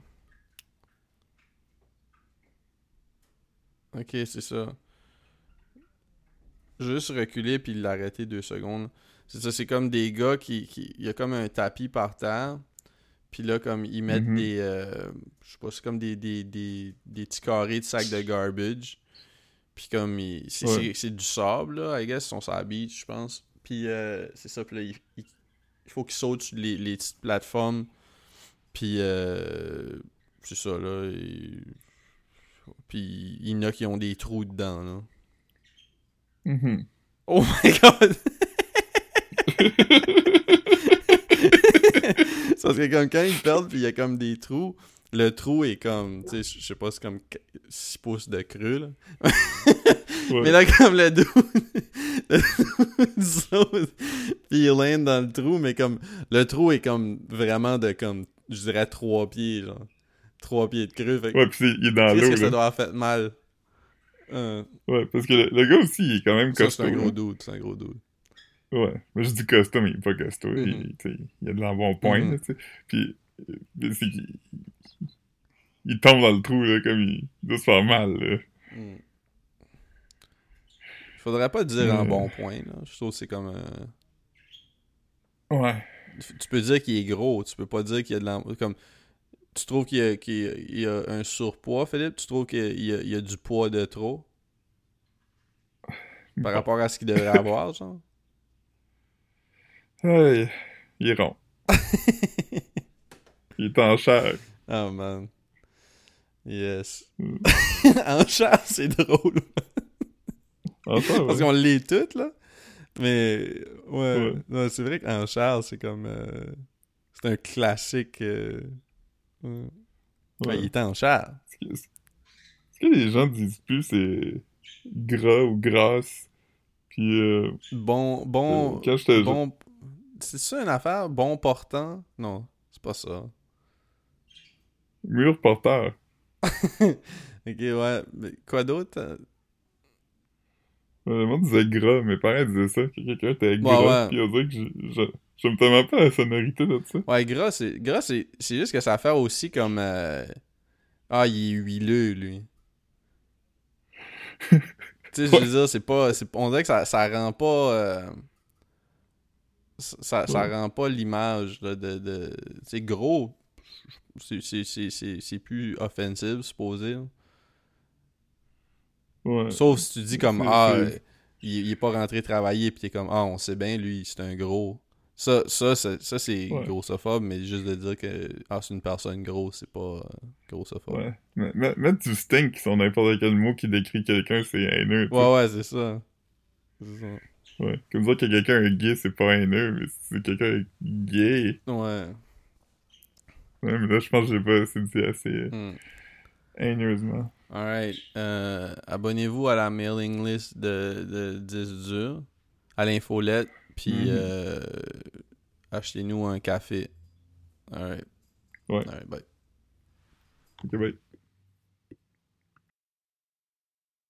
Speaker 2: Ok, c'est ça. Je vais juste reculer puis l'arrêter deux secondes. C'est ça, c'est comme des gars qui, qui... Il y a comme un tapis par terre. Puis là, comme, ils mettent
Speaker 1: Mhm.
Speaker 2: des... euh, je sais pas, c'est comme des, des, des, des petits carrés de sacs de garbage. Puis comme, ils- c'est
Speaker 1: Ouais.
Speaker 2: c'est- c'est du sable, là, I guess. Ils sont sur la beach, je pense. Puis euh, c'est ça, puis là, il, il- il faut qu'ils sautent sur les, les petites plateformes. Puis euh, c'est ça, là. et- Puis il y en a qui ont des trous dedans, là.
Speaker 1: Mhm.
Speaker 2: Oh my god! C'est parce que comme quand ils perdent puis il y a comme des trous, le trou est comme, tu sais, je sais pas, c'est comme six pouces de creux, là. Mais
Speaker 1: Ouais.
Speaker 2: là, comme le dude, le dude saute, puis il land dans le trou, mais comme, le trou est comme vraiment de comme, je dirais trois pieds, genre. Trois pieds de creux, fait que,
Speaker 1: Ouais, pis c'est- il est dans
Speaker 2: qu'est-ce
Speaker 1: l'eau,
Speaker 2: que ça
Speaker 1: là.
Speaker 2: doit avoir fait mal? Euh,
Speaker 1: Ouais, parce que le, le gars aussi, il est quand même
Speaker 2: ça, c'est un
Speaker 1: costaud,
Speaker 2: gros
Speaker 1: là.
Speaker 2: dude, c'est un gros dude.
Speaker 1: Ouais. Moi, je dis costaud, mais il est pas costaud.
Speaker 2: Mhm.
Speaker 1: Il, tu sais, il a de l'embonpoint,
Speaker 2: Mhm.
Speaker 1: là, tu sais. Puis, euh, mais c'est qu'il il tombe dans le trou, là, comme il, il doit se faire mal, là.
Speaker 2: Mhm. Faudrait pas dire en
Speaker 1: Euh,
Speaker 2: bon point, là. Je trouve que c'est comme... euh,
Speaker 1: ouais.
Speaker 2: Tu peux dire qu'il est gros, tu peux pas dire qu'il y a de l'em- comme tu trouves qu'il y a, qu'il y a- il y a un surpoids, Philippe? Tu trouves qu'il y a, il y a du poids de trop par
Speaker 1: Bon.
Speaker 2: rapport à ce qu'il devrait avoir, genre?
Speaker 1: Hey, il est rond. Il est en chair.
Speaker 2: Oh man. Yes.
Speaker 1: Euh,
Speaker 2: En chair, c'est drôle.
Speaker 1: En chair,
Speaker 2: Parce
Speaker 1: ouais.
Speaker 2: qu'on l'est toutes, là. Mais ouais.
Speaker 1: Ouais.
Speaker 2: Non, c'est vrai qu'en chair, c'est comme euh, c'est un classique. euh, ouais. Ouais, il
Speaker 1: Ouais.
Speaker 2: est en chair.
Speaker 1: Ce que, ce que les gens disent plus, c'est gras ou grasse. Puis, euh,
Speaker 2: Bon,
Speaker 1: euh,
Speaker 2: bon,
Speaker 1: quand j'étais jeune...
Speaker 2: bon. C'est ça une affaire? Bon portant? Non, c'est pas ça.
Speaker 1: Mur porteur.
Speaker 2: Ok, ouais. Mais quoi d'autre? euh?
Speaker 1: Euh, Le monde disait gras, mes parents disaient ça, que quelqu'un était
Speaker 2: Ouais,
Speaker 1: gras,
Speaker 2: ouais.
Speaker 1: pis on dirait que je, je, j'aime tellement pas la sonorité de ça.
Speaker 2: Ouais, gras, c'est, gras, c'est, c'est juste que ça fait aussi comme... euh, Ah, il est huileux, lui. Tu sais, je
Speaker 1: Ouais,
Speaker 2: veux dire, c'est pas... c'est- On dirait que ça, ça rend pas... euh, Ça, ça
Speaker 1: ouais,
Speaker 2: rend pas l'image là, de... de... C'est gros. C'est, c'est, c'est, c'est, c'est plus offensive, supposé. Là.
Speaker 1: ouais.
Speaker 2: Sauf si tu dis comme...
Speaker 1: C'est,
Speaker 2: Ah,
Speaker 1: c'est...
Speaker 2: euh, il, il est pas rentré travailler, pis t'es comme... Ah, on sait bien, lui, c'est un gros... Ça, ça, ça, ça c'est
Speaker 1: Ouais,
Speaker 2: grossophobe, mais juste de dire que ah, c'est une personne grosse, c'est pas euh, grossophobe.
Speaker 1: ouais. Mais, mais- mettre du stink sur n'importe quel mot qui décrit quelqu'un, c'est haineux, tu sais.
Speaker 2: Ouais, ouais, c'est ça. C'est ça.
Speaker 1: Ouais. Comme dire que quelqu'un est gay, c'est pas haineux, mais si c'est quelqu'un est gay...
Speaker 2: Ouais.
Speaker 1: Ouais, mais là, je pense que j'ai pas assez dit assez
Speaker 2: Hmm.
Speaker 1: haineusement.
Speaker 2: Alright. Euh, abonnez-vous à la mailing list de, de dix durs, à l'infolette, puis
Speaker 1: Mhm.
Speaker 2: euh, achetez-nous un café. Alright.
Speaker 1: Ouais.
Speaker 2: Alright, bye.
Speaker 1: Ok, bye.